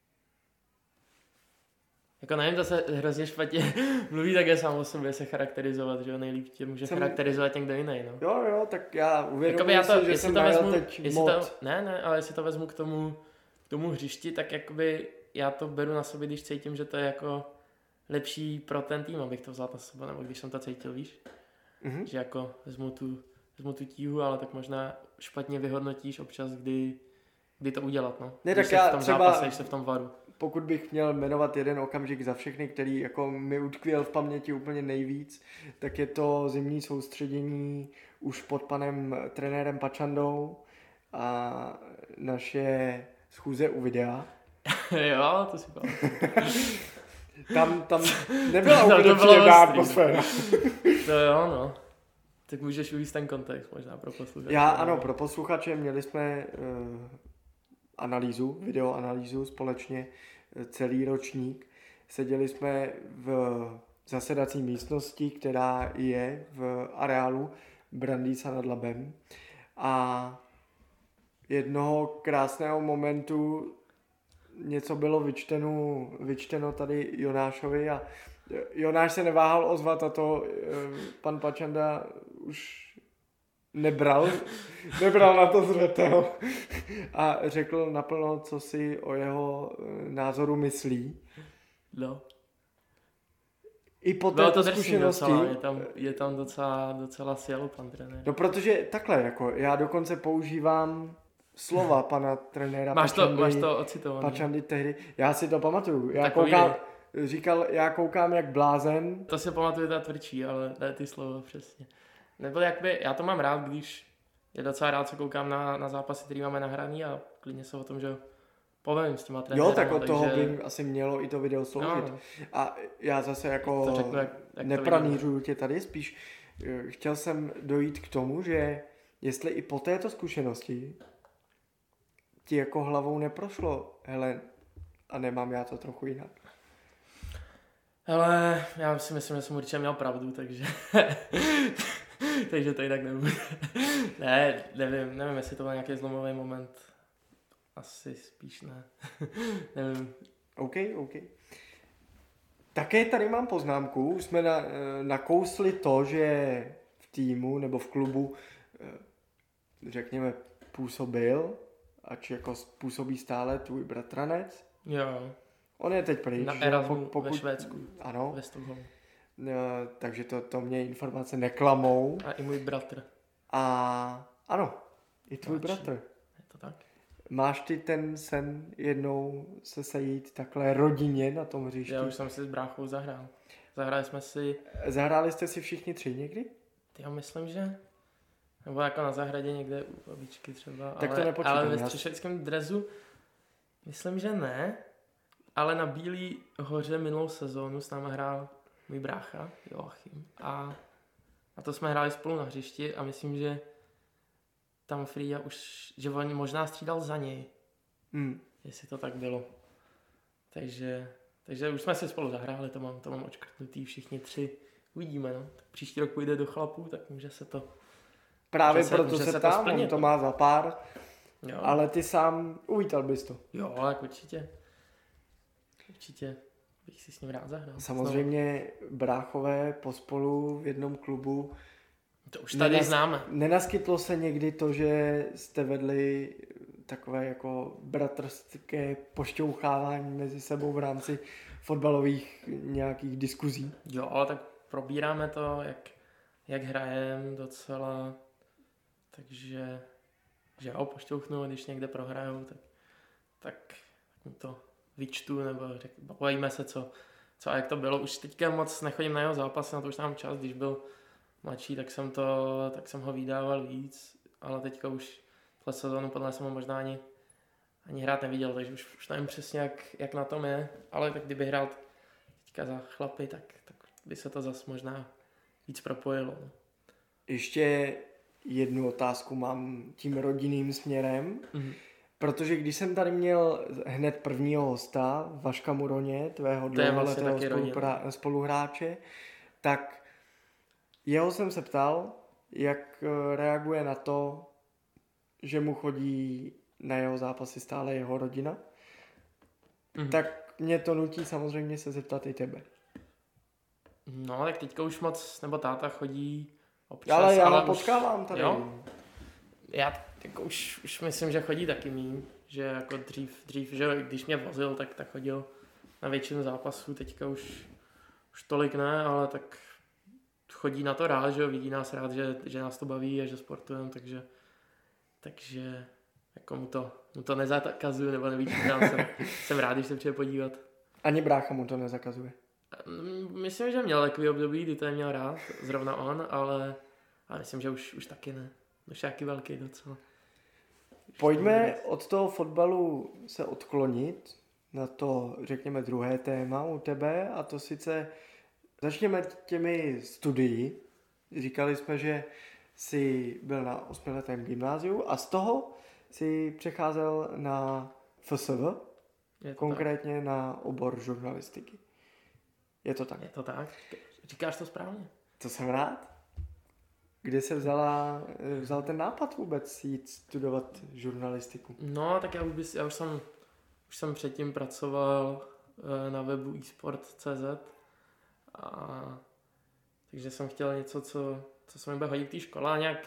jako nevím, to se hrozně špatně mluví také sám o sobě se charakterizovat, že jo, nejlíp tě může jsem... charakterizovat někdo jiný, no. Jo, jo, tak já uvědomuji já to, si, že jsem to vezmu, teď mod. To, ne, ne, ale jestli to vezmu k tomu, k tomu hřišti, tak jakoby já to beru na sobě, když cítím, že to je jako lepší pro ten tým, abych to vzal na sebe, nebo když jsem to cítil, víš? Mm-hmm. Že jako vezmu tu, vezmu tu tíhu, ale tak možná špatně vyhodnotíš občas, kdy, kdy to udělat, no. Ne, když tak já v tom třeba, zápase, když se v tom varu. Pokud bych měl jmenovat jeden okamžik za všechny, který jako mi utkvěl v paměti úplně nejvíc, tak je to zimní soustředění už pod panem trenérem Pačandou a naše schůze u videa. Jo, to si pamatuju. Tam, tam nebyla úplně příjemná atmosféra. To jo, no. Tak můžeš uvíct ten kontext možná pro posluchače. Já ano, pro posluchače měli jsme uh, analýzu, videoanalýzu společně celý ročník. Seděli jsme v zasedací místnosti, která je v areálu Brandýsa nad Labem a jednoho krásného momentu něco bylo vyčteno, vyčteno tady Jonášovi a Jonáš se neváhal ozvat a to pan Pačanda už nebral, nebral na to zřetel a řekl naplno, co si o jeho názoru myslí. No. I po Bylo této to zkušenosti... docela, je tam, je tam docela, docela sjel pan trenér. No protože takhle, jako já dokonce používám slova pana trenéra máš to, Pačandy, máš to ocitované. Pačandy tehdy. Já si to pamatuju. Já Takový koukám, říkal, já koukám jak blázen. To si pamatuju, ta tvrdší, ale ne ty slova přesně. Nebo jakby, já to mám rád, když je docela rád, co koukám na, na zápasy, který máme nahraný a klidně se o tom, že povím s těma trenérama. Jo, tak od takže... toho by asi mělo i to video sloužit. No. A já zase jako To řeknu, jak, jak nepranířuju tě tady, spíš chtěl jsem dojít k tomu, že jestli i po této zkušenosti ti jako hlavou neprošlo, hele, a nemám já to trochu jinak. Ale já si myslím, že jsem určitě měl pravdu, takže takže to jinak nebude. Ne, nevím, nevím, jestli to byl nějaký zlomový moment. Asi spíš ne. Nevím. OK, OK. Také tady mám poznámku, už jsme na, nakousli to, že v týmu nebo v klubu, řekněme, působil, ač jako působí stále tvůj bratranec. Jo. On je teď pryč. Na Erasmu pokud... ve Švédsku. Ano. Ve Stockholmu. No, takže to, to mě informace neklamou. A i můj bratr. A ano, i tvůj Máči. bratr. Je to tak? Máš ty ten sen jednou se sejít takhle rodině na tom hřišti? Já už jsem si s bráchou zahrál. Zahráli jsme si... Zahráli jste si všichni tři někdy? Já myslím, že... Nebo jako na zahradě někde u babičky třeba. Tak ale, to nepočítám. Ale ve střešeckém drezu myslím, že ne. Ale na Bílý hoře minulou sezónu s náma hrál můj brácha Joachim. A, a to jsme hráli spolu na hřišti a myslím, že tam Fria už, že on možná střídal za něj. Hmm. Jestli to tak bylo. Takže, takže už jsme si spolu zahráli, to mám, to mám očkrtnutý všichni tři. Uvidíme, no. Tak příští rok půjde do chlapů, tak může se to... Právě se, proto se, se tam, to splnit, on to má za pár, jo. ale ty sám uvítal bys to. Jo, tak určitě. Určitě bych si s ním rád zahrál. Samozřejmě znovu. Bráchové pospolu v jednom klubu. To už tady Nenas, známe. Nenaskytlo se někdy to, že jste vedli takové jako bratrské pošťouchávání mezi sebou v rámci fotbalových nějakých diskuzí? Jo, tak probíráme to, jak, jak hrajeme docela, takže že jo, pošťouchnu, když někde prohrajou, tak, tak, tak mu to vyčtu, nebo řek, bavíme se, co, co a jak to bylo. Už teďka moc nechodím na jeho zápasy, na to už mám čas, když byl mladší, tak jsem, to, tak jsem ho vydával víc, ale teďka už tohle sezónu podle jsem ho možná ani, ani hrát neviděl, takže už, už nevím přesně, jak, jak na tom je, ale tak kdyby hrál teďka za chlapy, tak, tak by se to zase možná víc propojilo. Ještě jednu otázku mám tím rodinným směrem, mm-hmm. protože když jsem tady měl hned prvního hosta, Vaška Muroně, tvého dlouholetého vlastně spoluhráče, tak jeho jsem se ptal, jak reaguje na to, že mu chodí na jeho zápasy stále jeho rodina. Mm-hmm. Tak mě to nutí samozřejmě se zeptat i tebe. No, tak teďka už moc, nebo táta chodí občas. Ale já ale ho potkávám tady. Jo? Já jako už, už myslím, že chodí taky míň, že jako dřív, dřív, že když mě vozil, tak, tak chodil na většinu zápasů, teďka už, už tolik ne, ale tak chodí na to rád, že vidí nás rád, že, že nás to baví a že sportujeme, takže, takže jako mu to, mu to nezakazuju, nebo nevyčítám, jsem, jsem rád, když se přijde podívat. Ani brácha mu to nezakazuje. Myslím, že měl takový období, kdy to neměl rád, zrovna on, ale, ale myslím, že už, už taky ne. Už jaký velký docela. Už Pojďme od toho fotbalu se odklonit na to, řekněme, druhé téma u tebe, a to sice začněme těmi studií. Říkali jsme, že jsi byl na osmiletém gymnáziu a z toho jsi přecházel na F S V, konkrétně tak. Na obor žurnalistiky. Je to tak? Je to tak. Říkáš to správně. To jsem rád. Kde se vzala, vzal ten nápad vůbec jít studovat žurnalistiku? No, tak já už, bys, já už jsem už jsem předtím pracoval na webu e-sport tečka cé zet a takže jsem chtěl něco, co, co se mi bude hodit v té škole a nějak,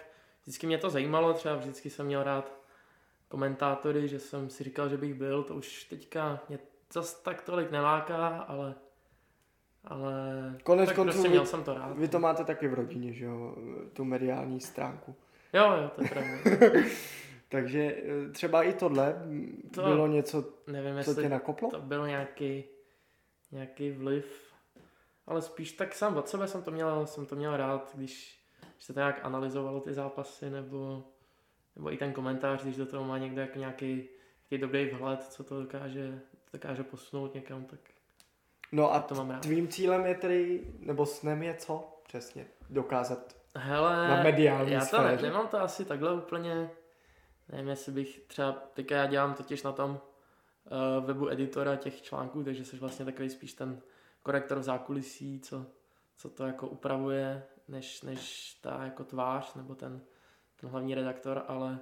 vždycky mě to zajímalo, třeba vždycky jsem měl rád komentátory, že jsem si říkal, že bych byl, to už teďka mě zas tak tolik neláká, ale ale konec tak konců prostě vy, měl jsem to rád. Vy to máte taky v rodině, že jo, tu mediální stránku. Jo, jo, to je pravda. Takže třeba i tohle to bylo něco, nevím, co tě nakoplo? To byl nějaký, nějaký vliv, ale spíš tak sám od sebe jsem to měl, jsem to měl rád, když, když se to nějak analyzovalo ty zápasy, nebo, nebo i ten komentář, když do toho má někdo jako nějaký, nějaký dobrý vhled, co to dokáže, dokáže posunout někam, tak no a to mám rád. Tvým cílem je tedy, nebo snem je co přesně dokázat? Hele, na mediální já to sféře. ne, nemám to asi takhle úplně, nevím, jestli bych třeba, teďka já dělám totiž na tom uh, webu editora těch článků, takže jsi vlastně takový spíš ten korektor v zákulisí, co, co to jako upravuje, než, než ta jako tvář, nebo ten, ten hlavní redaktor, ale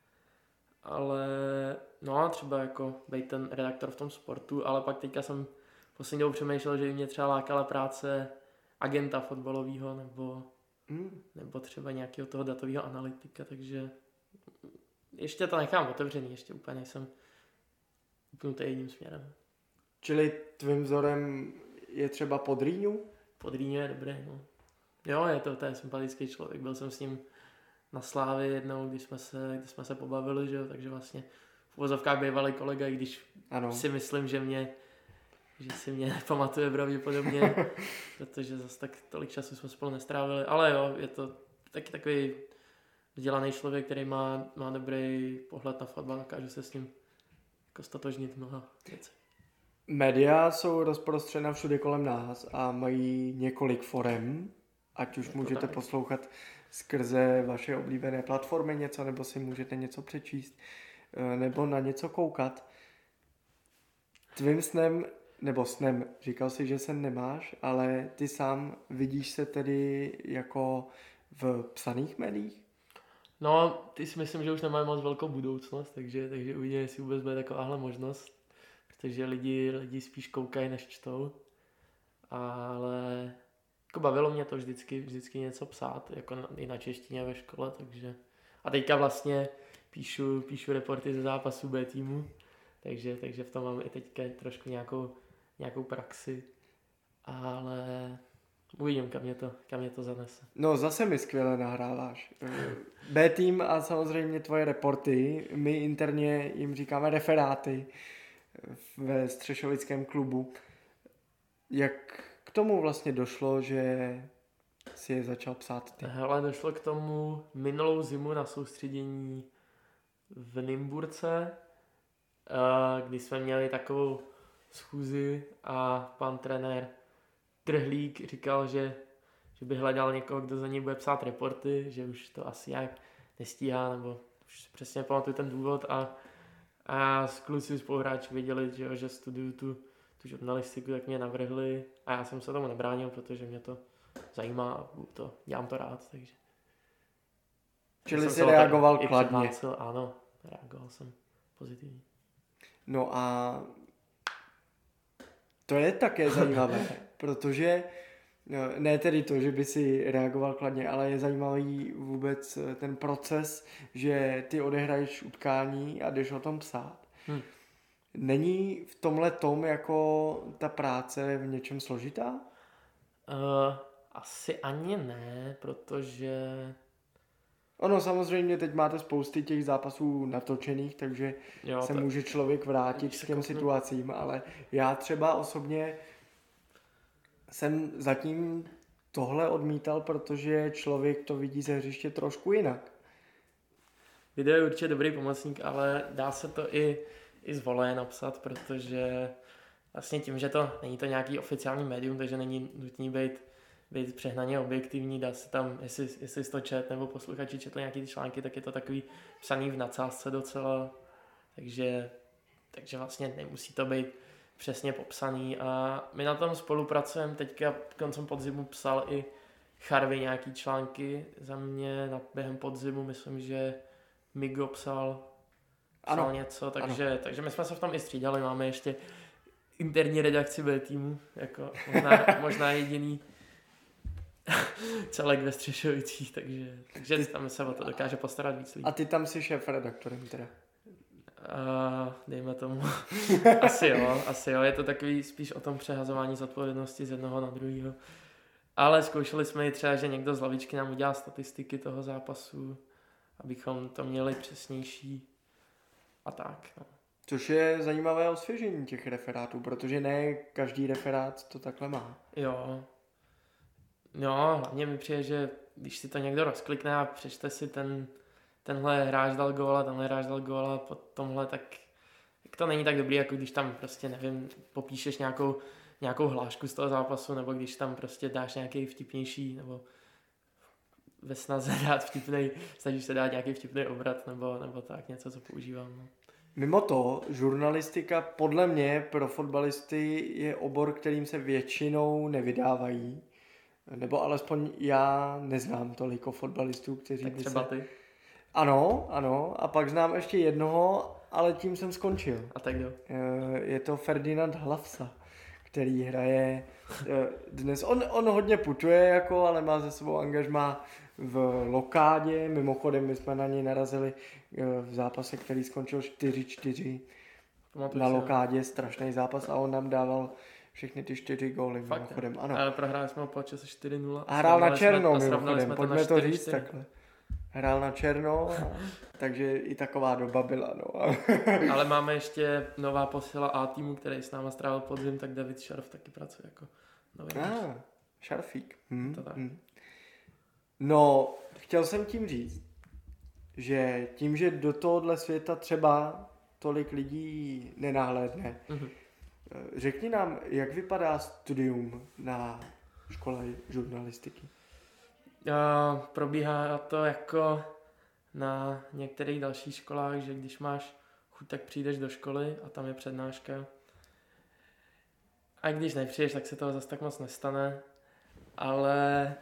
ale no a třeba jako být ten redaktor v tom sportu, ale pak teďka jsem poslední dobou přemýšlel, že by mě třeba lákala práce agenta fotbalového, nebo Mm. nebo třeba nějakého toho datového analytika, takže ještě to nechám otevřený, ještě úplně nejsem upnutý jedním směrem. Čili tvým vzorem je třeba Podrýňu? Podrýňu je dobrý, no. Jo, je to, to je sympatický člověk, byl jsem s ním na Slávě jednou, když jsme se, když jsme se pobavili, že jo, takže vlastně v uvozovkách bývalý kolega, i když ano. si myslím, že mě že si mě nepamatuje pravděpodobně, protože zase tak tolik času jsme spolu nestrávili, ale jo, je to taky takový vzdělaný člověk, který má, má dobrý pohled na fotbal, dokážu se s ním jako stotožnit mnoha věcí. Média jsou rozprostřena všude kolem nás a mají několik forem, ať už můžete tak poslouchat skrze vaše oblíbené platformy něco, nebo si můžete něco přečíst, nebo na něco koukat. Tvým snem Nebo snem, říkal jsi, že sen nemáš, ale ty sám vidíš se tedy jako v psaných médiích? No, ty si myslím, že už nemají moc velkou budoucnost, takže, takže uvidíme, jestli vůbec bude takováhle možnost, protože lidi, lidi spíš koukají, než čtou, ale jako bavilo mě to vždycky, vždycky něco psát, jako na, i na češtině ve škole, takže a teďka vlastně píšu, píšu reporty ze zápasů B týmu, takže, takže v tom mám i teďka trošku nějakou nějakou praxi, ale uvidím, kam mě to, kam mě to zanese. No zase mi skvěle nahráváš. B-tým a samozřejmě tvoje reporty, my interně jim říkáme referáty ve Střešovickém klubu. Jak k tomu vlastně došlo, že si je začal psát ty? Hele, došlo k tomu minulou zimu na soustředění v Nymburce, kdy jsme měli takovou schůzi a pan trenér Trhlík říkal, že, že by hledal někoho, kdo za něj bude psát reporty, že už to asi nějak nestíhá, nebo už přesně pamatuju ten důvod a, a s kluci spoluhráči věděli, že, že studuju tu, tu žurnalistiku, tak mě navrhli a já jsem se tomu nebránil, protože mě to zajímá a to, dělám to rád, takže. Čili jsi reagoval kladně. Ano, reagoval jsem pozitivně. No a to je také zajímavé, protože ne tedy to, že by si reagoval kladně, ale je zajímavý vůbec ten proces, že ty odehraješ utkání a jdeš o tom psát. Hmm. Není v tomhle tom jako ta práce v něčem složitá? Uh, asi ani ne, protože Ono samozřejmě teď máte spousty těch zápasů natočených, takže jo, se tak může člověk vrátit k těm situacím, ale já třeba osobně jsem zatím tohle odmítal, protože člověk to vidí ze hřiště trošku jinak. Video je určitě dobrý pomocník, ale dá se to i, i z voleje napsat, protože vlastně tím, že to není to nějaký oficiální médium, takže není nutný být být přehnaně objektivní, dá se tam, jestli, jestli jsi to čet nebo posluchači četli nějaký ty články, tak je to takový psaný v nadsázce docela, takže, takže vlastně nemusí to být přesně popsaný a my na tom spolupracujeme, teďka koncem podzimu psal i Charvy nějaký články za mě na, během podzimu, myslím, že Migo psal, psal ano. něco, takže, takže my jsme se v tom i střídali, máme ještě interní redakci B týmu, jako možná, možná jediný celek ve Střešovicích, takže, takže tam se o to dokáže postarat víc lidí. A ty tam jsi šéfredaktorem teda? Uh, dejme tomu. Asi jo, asi jo. Je to takový spíš o tom přehazování zodpovědnosti z jednoho na druhého. Ale zkoušeli jsme i třeba, že někdo z lavičky nám udělal statistiky toho zápasu, abychom to měli přesnější a tak. No. Což je zajímavé osvěžení těch referátů, protože ne každý referát to takhle má. Jo. No, hlavně mi přijde, že když si to někdo rozklikne a přečte si ten, tenhle hráč dal góla, tenhle hráč dal góla, po tomhle, tak, tak to není tak dobrý, jako když tam prostě, nevím, popíšeš nějakou, nějakou hlášku z toho zápasu, nebo když tam prostě dáš nějaký vtipnější, nebo ve snaze dát vtipnej, snažíš se dát nějaký vtipný obrat, nebo, nebo tak něco, co používám. No. Mimo to, žurnalistika podle mě pro fotbalisty je obor, kterým se většinou nevydávají. Nebo alespoň já neznám toliko fotbalistů, kteří tak by třeba se... ty. Ano, ano. A pak znám ještě jednoho, ale tím jsem skončil. A tak jo. Je to Ferdinand Hlavsa, který hraje dnes. On, on hodně putuje, jako, ale má ze sebou angažmá v Lokádě. Mimochodem, my jsme na něj narazili v zápase, který skončil čtyři čtyři na Lokádě. Strašný zápas a on nám dával všechny ty čtyři góly. Fakt, mimochodem. Ano. Ale prohráli jsme o počas čtyři nula. A hrál na černo, jsme, mimochodem. Pojďme to říct takhle. Hrál na černo, takže i taková doba byla. No. Ale máme ještě nová posila A týmu, který s náma strávil podzim, tak David Šarf taky pracuje jako nový. Ah, Šarfík. Hmm, to tak. Hmm. No, chtěl jsem tím říct, že tím, že do tohohle světa třeba tolik lidí nenahlédne, mm-hmm. řekni nám, jak vypadá studium na škole žurnalistiky? Uh, probíhá to jako na některých dalších školách, že když máš chuť, tak přijdeš do školy a tam je přednáška. A když nepřijdeš, tak se toho zase tak moc nestane. Ale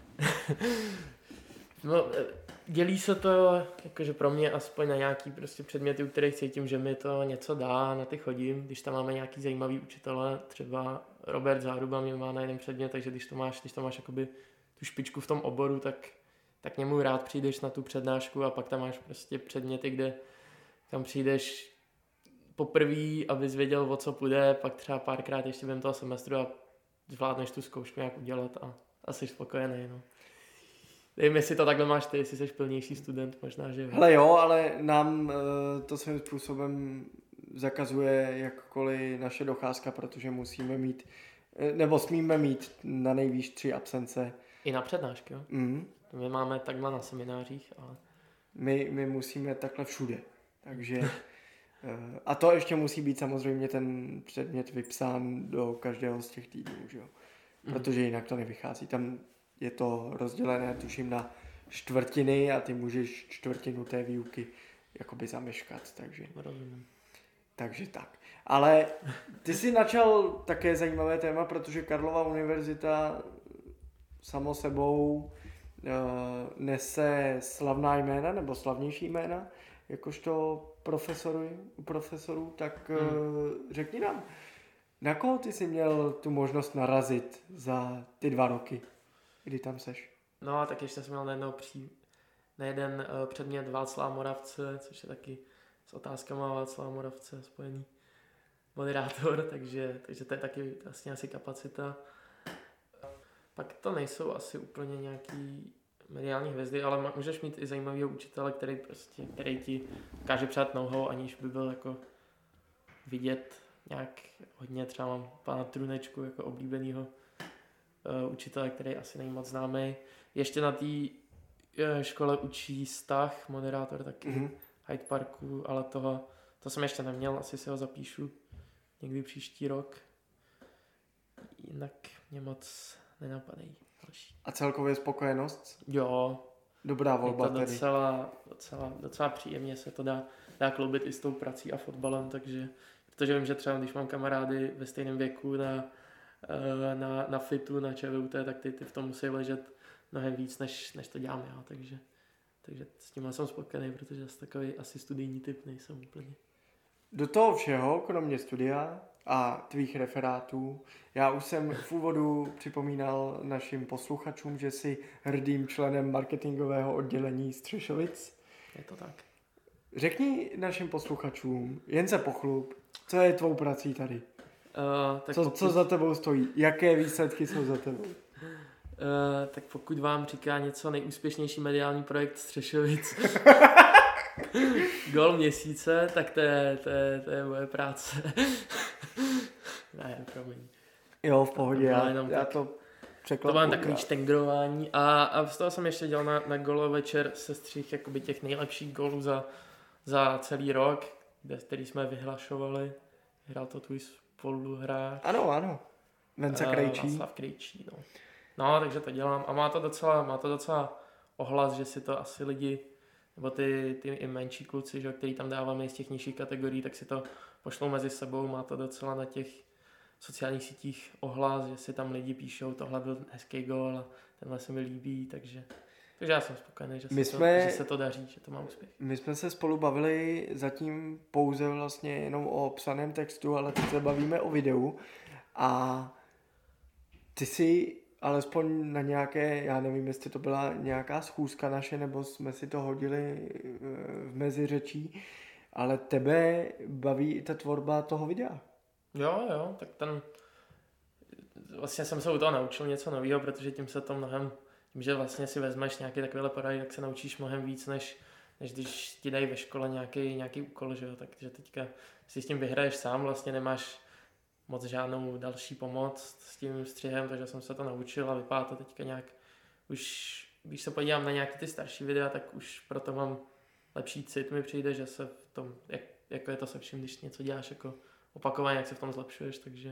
no, dělí se to, jakože pro mě aspoň na nějaký prostě předměty, u kterých cítím, že mi to něco dá, na ty chodím. Když tam máme nějaký zajímavý učitele, třeba Robert Záruba mě má na jeden předmět, takže když to máš, když to máš jakoby tu špičku v tom oboru, tak, tak němu rád přijdeš na tu přednášku a pak tam máš prostě předměty, kde tam přijdeš poprvé, abys věděl, o co půjde, pak třeba párkrát ještě během toho semestru a zvládneš tu zkoušku nějak udělat a, a jsi spokojený. No. Nevím, jestli to takhle máš ty, jestli jsi plnější student, možná, že... Hele jo, ale nám to svým způsobem zakazuje jakkoliv naše docházka, protože musíme mít, nebo smíme mít na nejvýš tři absence. I na přednášky, jo? Mm. My máme takhle na seminářích, ale... My, my musíme takhle všude, takže... A to ještě musí být samozřejmě ten předmět vypsán do každého z těch týdnů, že jo? Protože jinak to nevychází. Tam je to rozdělené, tuším, na čtvrtiny a ty můžeš čtvrtinu té výuky jakoby zameškat, takže... Rozumím. Takže tak. Ale ty jsi načal také zajímavé téma, protože Karlova univerzita samo sebou uh, nese slavná jména, nebo slavnější jména, jakožto profesory, profesorů, tak uh, hmm. řekni nám, na koho ty jsi měl tu možnost narazit za ty dva roky, kdy tam seš? No, tak ještě jsem měl na, jednou pří, na jeden uh, předmět Václava Moravce, což je taky s otázkama Václava Moravce spojený moderátor, takže, takže to je taky vlastně asi kapacita. Pak to nejsou asi úplně nějaký mediální hvězdy, ale můžeš mít i zajímavého učitele, který prostě, který ti dokáže přát know-how, aniž by byl jako vidět nějak hodně. Třeba mám pana Trunečku jako oblíbenýho uh, učitele, který asi není moc známý. Ještě na té uh, škole učí Stach, moderátor taky mm-hmm. Hyde Parku, ale toho, to jsem ještě neměl, asi si ho zapíšu někdy příští rok. Jinak mě moc nenapadají další. A celkově spokojenost? Jo. Dobrá volba tedy. Docela, docela, docela příjemně se to dá, dá kloubit i s tou prací a fotbalem, takže protože vím, že třeba když mám kamarády ve stejném věku na, na, na fitu, na ČVUT, tak ty, ty v tom musí ležet mnohem víc, než, než to dělám já, takže, takže s tím jsem spokojený, protože zase takový asi studijní typ nejsem úplně. Do toho všeho, kromě studia, a tvých referátů. Já už jsem v úvodu připomínal našim posluchačům, že jsi hrdým členem marketingového oddělení Střešovic. Je to tak. Řekni našim posluchačům, jen se pochlup, co je tvou prací tady? Uh, tak co, pokud... co za tebou stojí? Jaké výsledky jsou za tebou? Uh, tak pokud vám říká něco nejúspěšnější mediální projekt Střešovic, gol měsíce, tak to je, to je, to je moje práce. Ne, promiň. Jo, v pohodě, já, jenom já tak, to překlapu. To bylo takový štengrování a, a z toho jsem ještě dělal na, na golo večer sestřih jakoby těch nejlepších golů za, za celý rok, kde, který jsme vyhlašovali. Hrál to tvůj spoluhráč. Ano, ano. Vence Krejčí. Václav Krejčí, no. No, takže to dělám a má to docela, má to docela ohlas, že si to asi lidi, nebo ty, ty i menší kluci, že, který tam dáváme z těch nižších kategorií, tak si to pošlou mezi sebou, má to docela na těch sociálních sítích ohlas, že si tam lidi píšou, tohle byl hezký gól a tenhle se mi líbí, takže, takže já jsem spokojený, že, se jsme, to, že se to daří, že to má úspěch. My jsme se spolu bavili zatím pouze vlastně jenom o psaném textu, ale teď se bavíme o videu a ty si alespoň na nějaké, já nevím, jestli to byla nějaká schůzka naše, nebo jsme si to hodili v meziřečí, ale tebe baví i ta tvorba toho videa. Jo, jo, tak ten, vlastně jsem se u toho naučil něco nového, protože tím se to mnohem, tím, že vlastně si vezmeš nějaký takovýhle porady, tak se naučíš mnohem víc, než, než když ti dají ve škole nějaký, nějaký úkol, že jo, takže teďka si s tím vyhraješ sám, vlastně nemáš moc žádnou další pomoc s tím střihem, takže jsem se to naučil a vypadá to teďka nějak, už když se podívám na nějaké ty starší videa, tak už proto mám lepší cit, mi přijde, že se v tom, jak, jako je to se vším, když něco děláš jako opakovaně, jak se v tom zlepšuješ, takže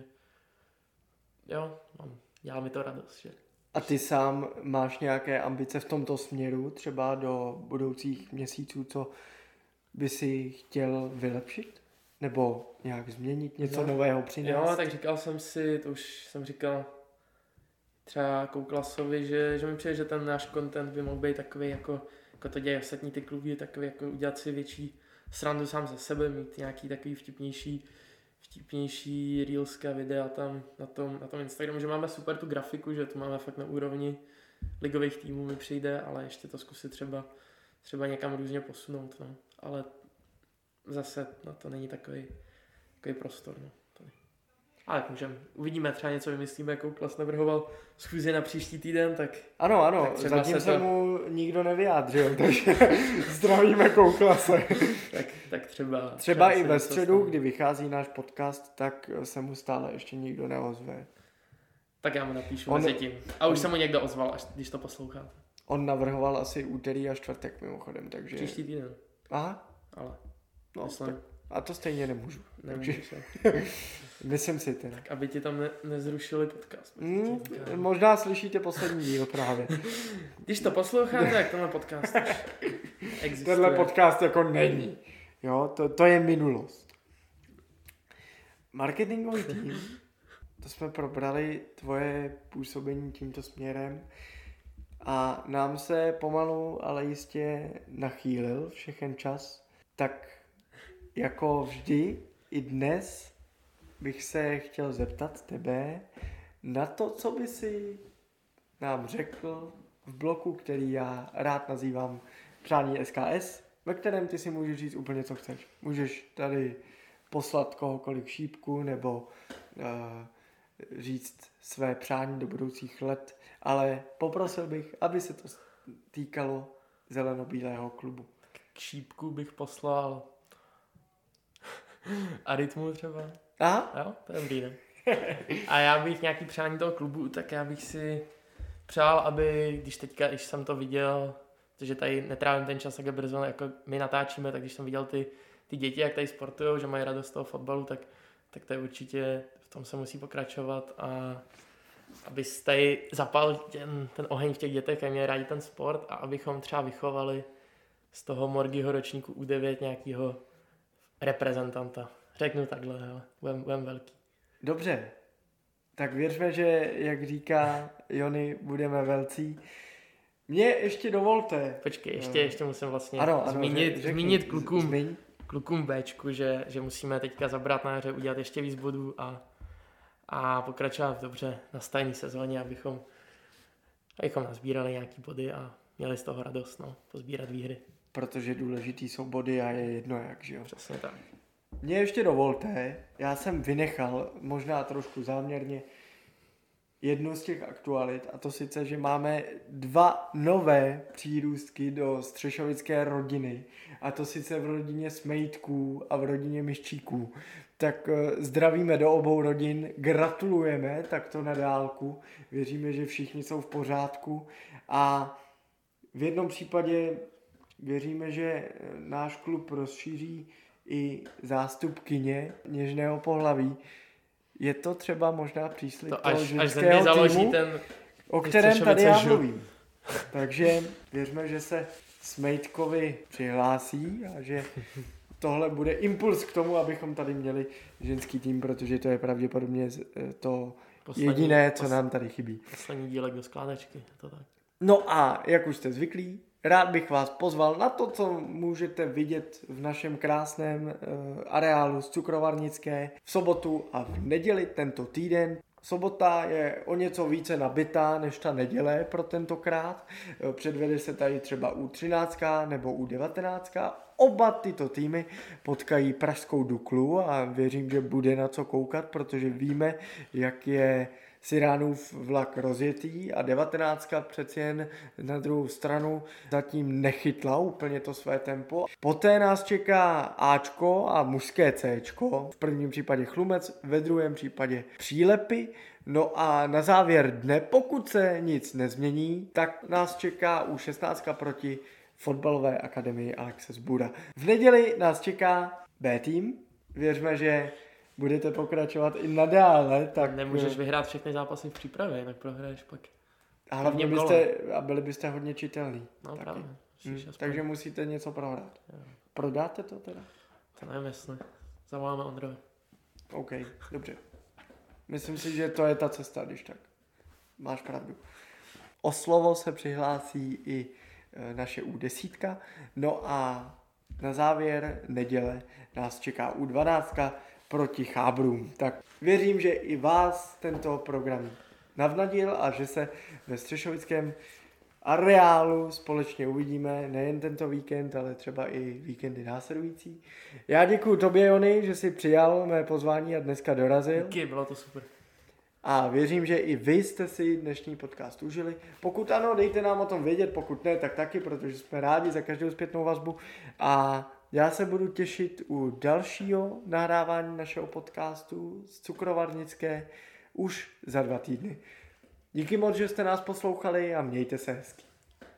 jo, mám, dělá mi to radost, že. A ty sám máš nějaké ambice v tomto směru, třeba do budoucích měsíců, co by si chtěl vylepšit? Nebo nějak změnit, něco jo. nového přinést? Jo, tak říkal jsem si, to už jsem říkal třeba Kouklasovi, že, že mi přijde, že ten náš content by mohl být takový, jako, jako to dělají ostatní ty kluby, takový jako udělat si větší srandu sám ze sebe, mít nějaký takový vtipnější vtipnější reelska videa tam na tom, na tom Instagramu, že máme super tu grafiku, že to máme fakt na úrovni ligových týmů mi přijde, ale ještě to zkusit třeba, třeba někam různě posunout, no. Ale zase no, to není takový, takový prostor, no. To ale tak můžeme, uvidíme, třeba něco vymyslíme, jako Klas navrhoval schůzi na příští týden, tak ano, ano, tak zatím se to... mu nikdo nevyjádřil, takže zdravíme Kouklase. tak, tak třeba... Třeba, třeba i ve středu, stane. kdy vychází náš podcast, tak se mu stále ještě nikdo neozve. Tak já mu napíšu on, mezi tím. A už on, se mu někdo ozval, až když to posloucháte. On navrhoval asi úterý a čtvrtek mimochodem, takže... Příští týden. Aha. Ale... No, myslím... tak, a to stejně nemůžu. Nemůžeš, Myslím si teda. Tak aby ti tam ne, nezrušili podcast. Mm, možná slyšíte poslední díl právě. Když to posloucháte, tak tenhle podcast už existuje. Tenhle podcast jako není. Jo, to, to je minulost. Marketingový tým, to jsme probrali tvoje působení tímto směrem a nám se pomalu, ale jistě nachýlil všechen čas. Tak jako vždy i dnes bych se chtěl zeptat tebe na to, co by si nám řekl v bloku, který já rád nazývám Přání S K S, ve kterém ty si můžeš říct úplně, co chceš. Můžeš tady poslat kohokoliv šípku nebo uh, říct své přání do budoucích let, ale poprosil bych, aby se to týkalo zelenobílého klubu. K šípku bych poslal Arytmu třeba. Aha. Jo, to je dobrý, ne? A já bych nějaký přání toho klubu, tak já bych si přál, aby, když teďka, když jsem to viděl, protože tady netrávím ten čas, jak brzo, jako my natáčíme, tak když jsem viděl ty, ty děti, jak tady sportujou, že mají radost z toho fotbalu, tak, tak to je určitě, v tom se musí pokračovat a abyste zapal ten, ten oheň v těch dětech a měli rádi ten sport a abychom třeba vychovali z toho Morgyho ročníku U devět nějakého reprezentanta. Řeknu takhle, hele, budem, budem velký. Dobře, tak věřme, že, jak říká Jony, budeme velcí. Mě ještě dovolte. Počkej, ještě, ještě musím vlastně ano, ano, zmínit, řekni, zmínit klukům, zmiň. klukům Bčku, že, že musíme teďka zabrat na jaře, udělat ještě víc bodů a, a pokračovat v dobře nastavené sezóně, abychom, abychom nazbírali nějaký body a měli z toho radost, no, pozbírat výhry. Protože důležitý jsou body a je jedno jak, že jo? Přesně tak. Mně ještě dovolte, já jsem vynechal, možná trošku záměrně, jednu z těch aktualit, a to sice, že máme dva nové přírůstky do střešovické rodiny, a to sice v rodině Smejtků a v rodině Myščíků. Tak zdravíme do obou rodin, gratulujeme takto na dálku, věříme, že všichni jsou v pořádku a v jednom případě věříme, že náš klub rozšíří i zástupkyně něžného pohlaví. Je to třeba možná příslib to toho až, ženského až týmu, ten, o kterém tady já mluvím. Takže věřme, že se Smejtkovi přihlásí a že tohle bude impuls k tomu, abychom tady měli ženský tým, protože to je pravděpodobně to poslední, jediné, co nám tady chybí. Poslední dílek do skládečky, to tak. No a jak už jste zvyklí, rád bych vás pozval na to, co můžete vidět v našem krásném uh, areálu z Cukrovarnické v sobotu a v neděli tento týden. Sobota je o něco více nabitá než ta neděle pro tentokrát. Předvede se tady třeba U třináct nebo U devatenáct. Oba tyto týmy potkají pražskou Duklu a věřím, že bude na co koukat, protože víme, jak je Siránův vlak rozjetý a devatenáctka přeci jen na druhou stranu zatím nechytla úplně to své tempo. Poté nás čeká Ačko a mužské Cčko, v prvním případě Chlumec, ve druhém případě Přílepy. No a na závěr dne, pokud se nic nezmění, tak nás čeká U šestnáct proti fotbalové akademii Alexe Zbura. V neděli nás čeká B tým, věřme, že budete pokračovat i nadále, tak... Nemůžeš vyhrát všechny zápasy v přípravě, jinak prohraješ pak. A hlavně byste, a byli byste hodně čitelní. No taky. právě. Hmm, takže musíte něco prohrát. Jo. Prodáte to teda? To nevím, jestli. Zavoláme Ondrovi. OK, dobře. Myslím si, že to je ta cesta, když tak. Máš pravdu. O slovo se přihlásí i naše U deset. No a na závěr neděle nás čeká U dvanáct proti Chábrům. Tak věřím, že i vás tento program navnadil a že se ve střešovickém areálu společně uvidíme nejen tento víkend, ale třeba i víkendy následující. Já děkuji tobě, Jony, že jsi přijal mé pozvání a dneska dorazil. Díky, bylo to super. A věřím, že i vy jste si dnešní podcast užili. Pokud ano, dejte nám o tom vědět, pokud ne, tak taky, protože jsme rádi za každou zpětnou vazbu. A já se budu těšit u dalšího nahrávání našeho podcastu z Cukrovarnické už za dva týdny. Díky moc, že jste nás poslouchali a mějte se hezky.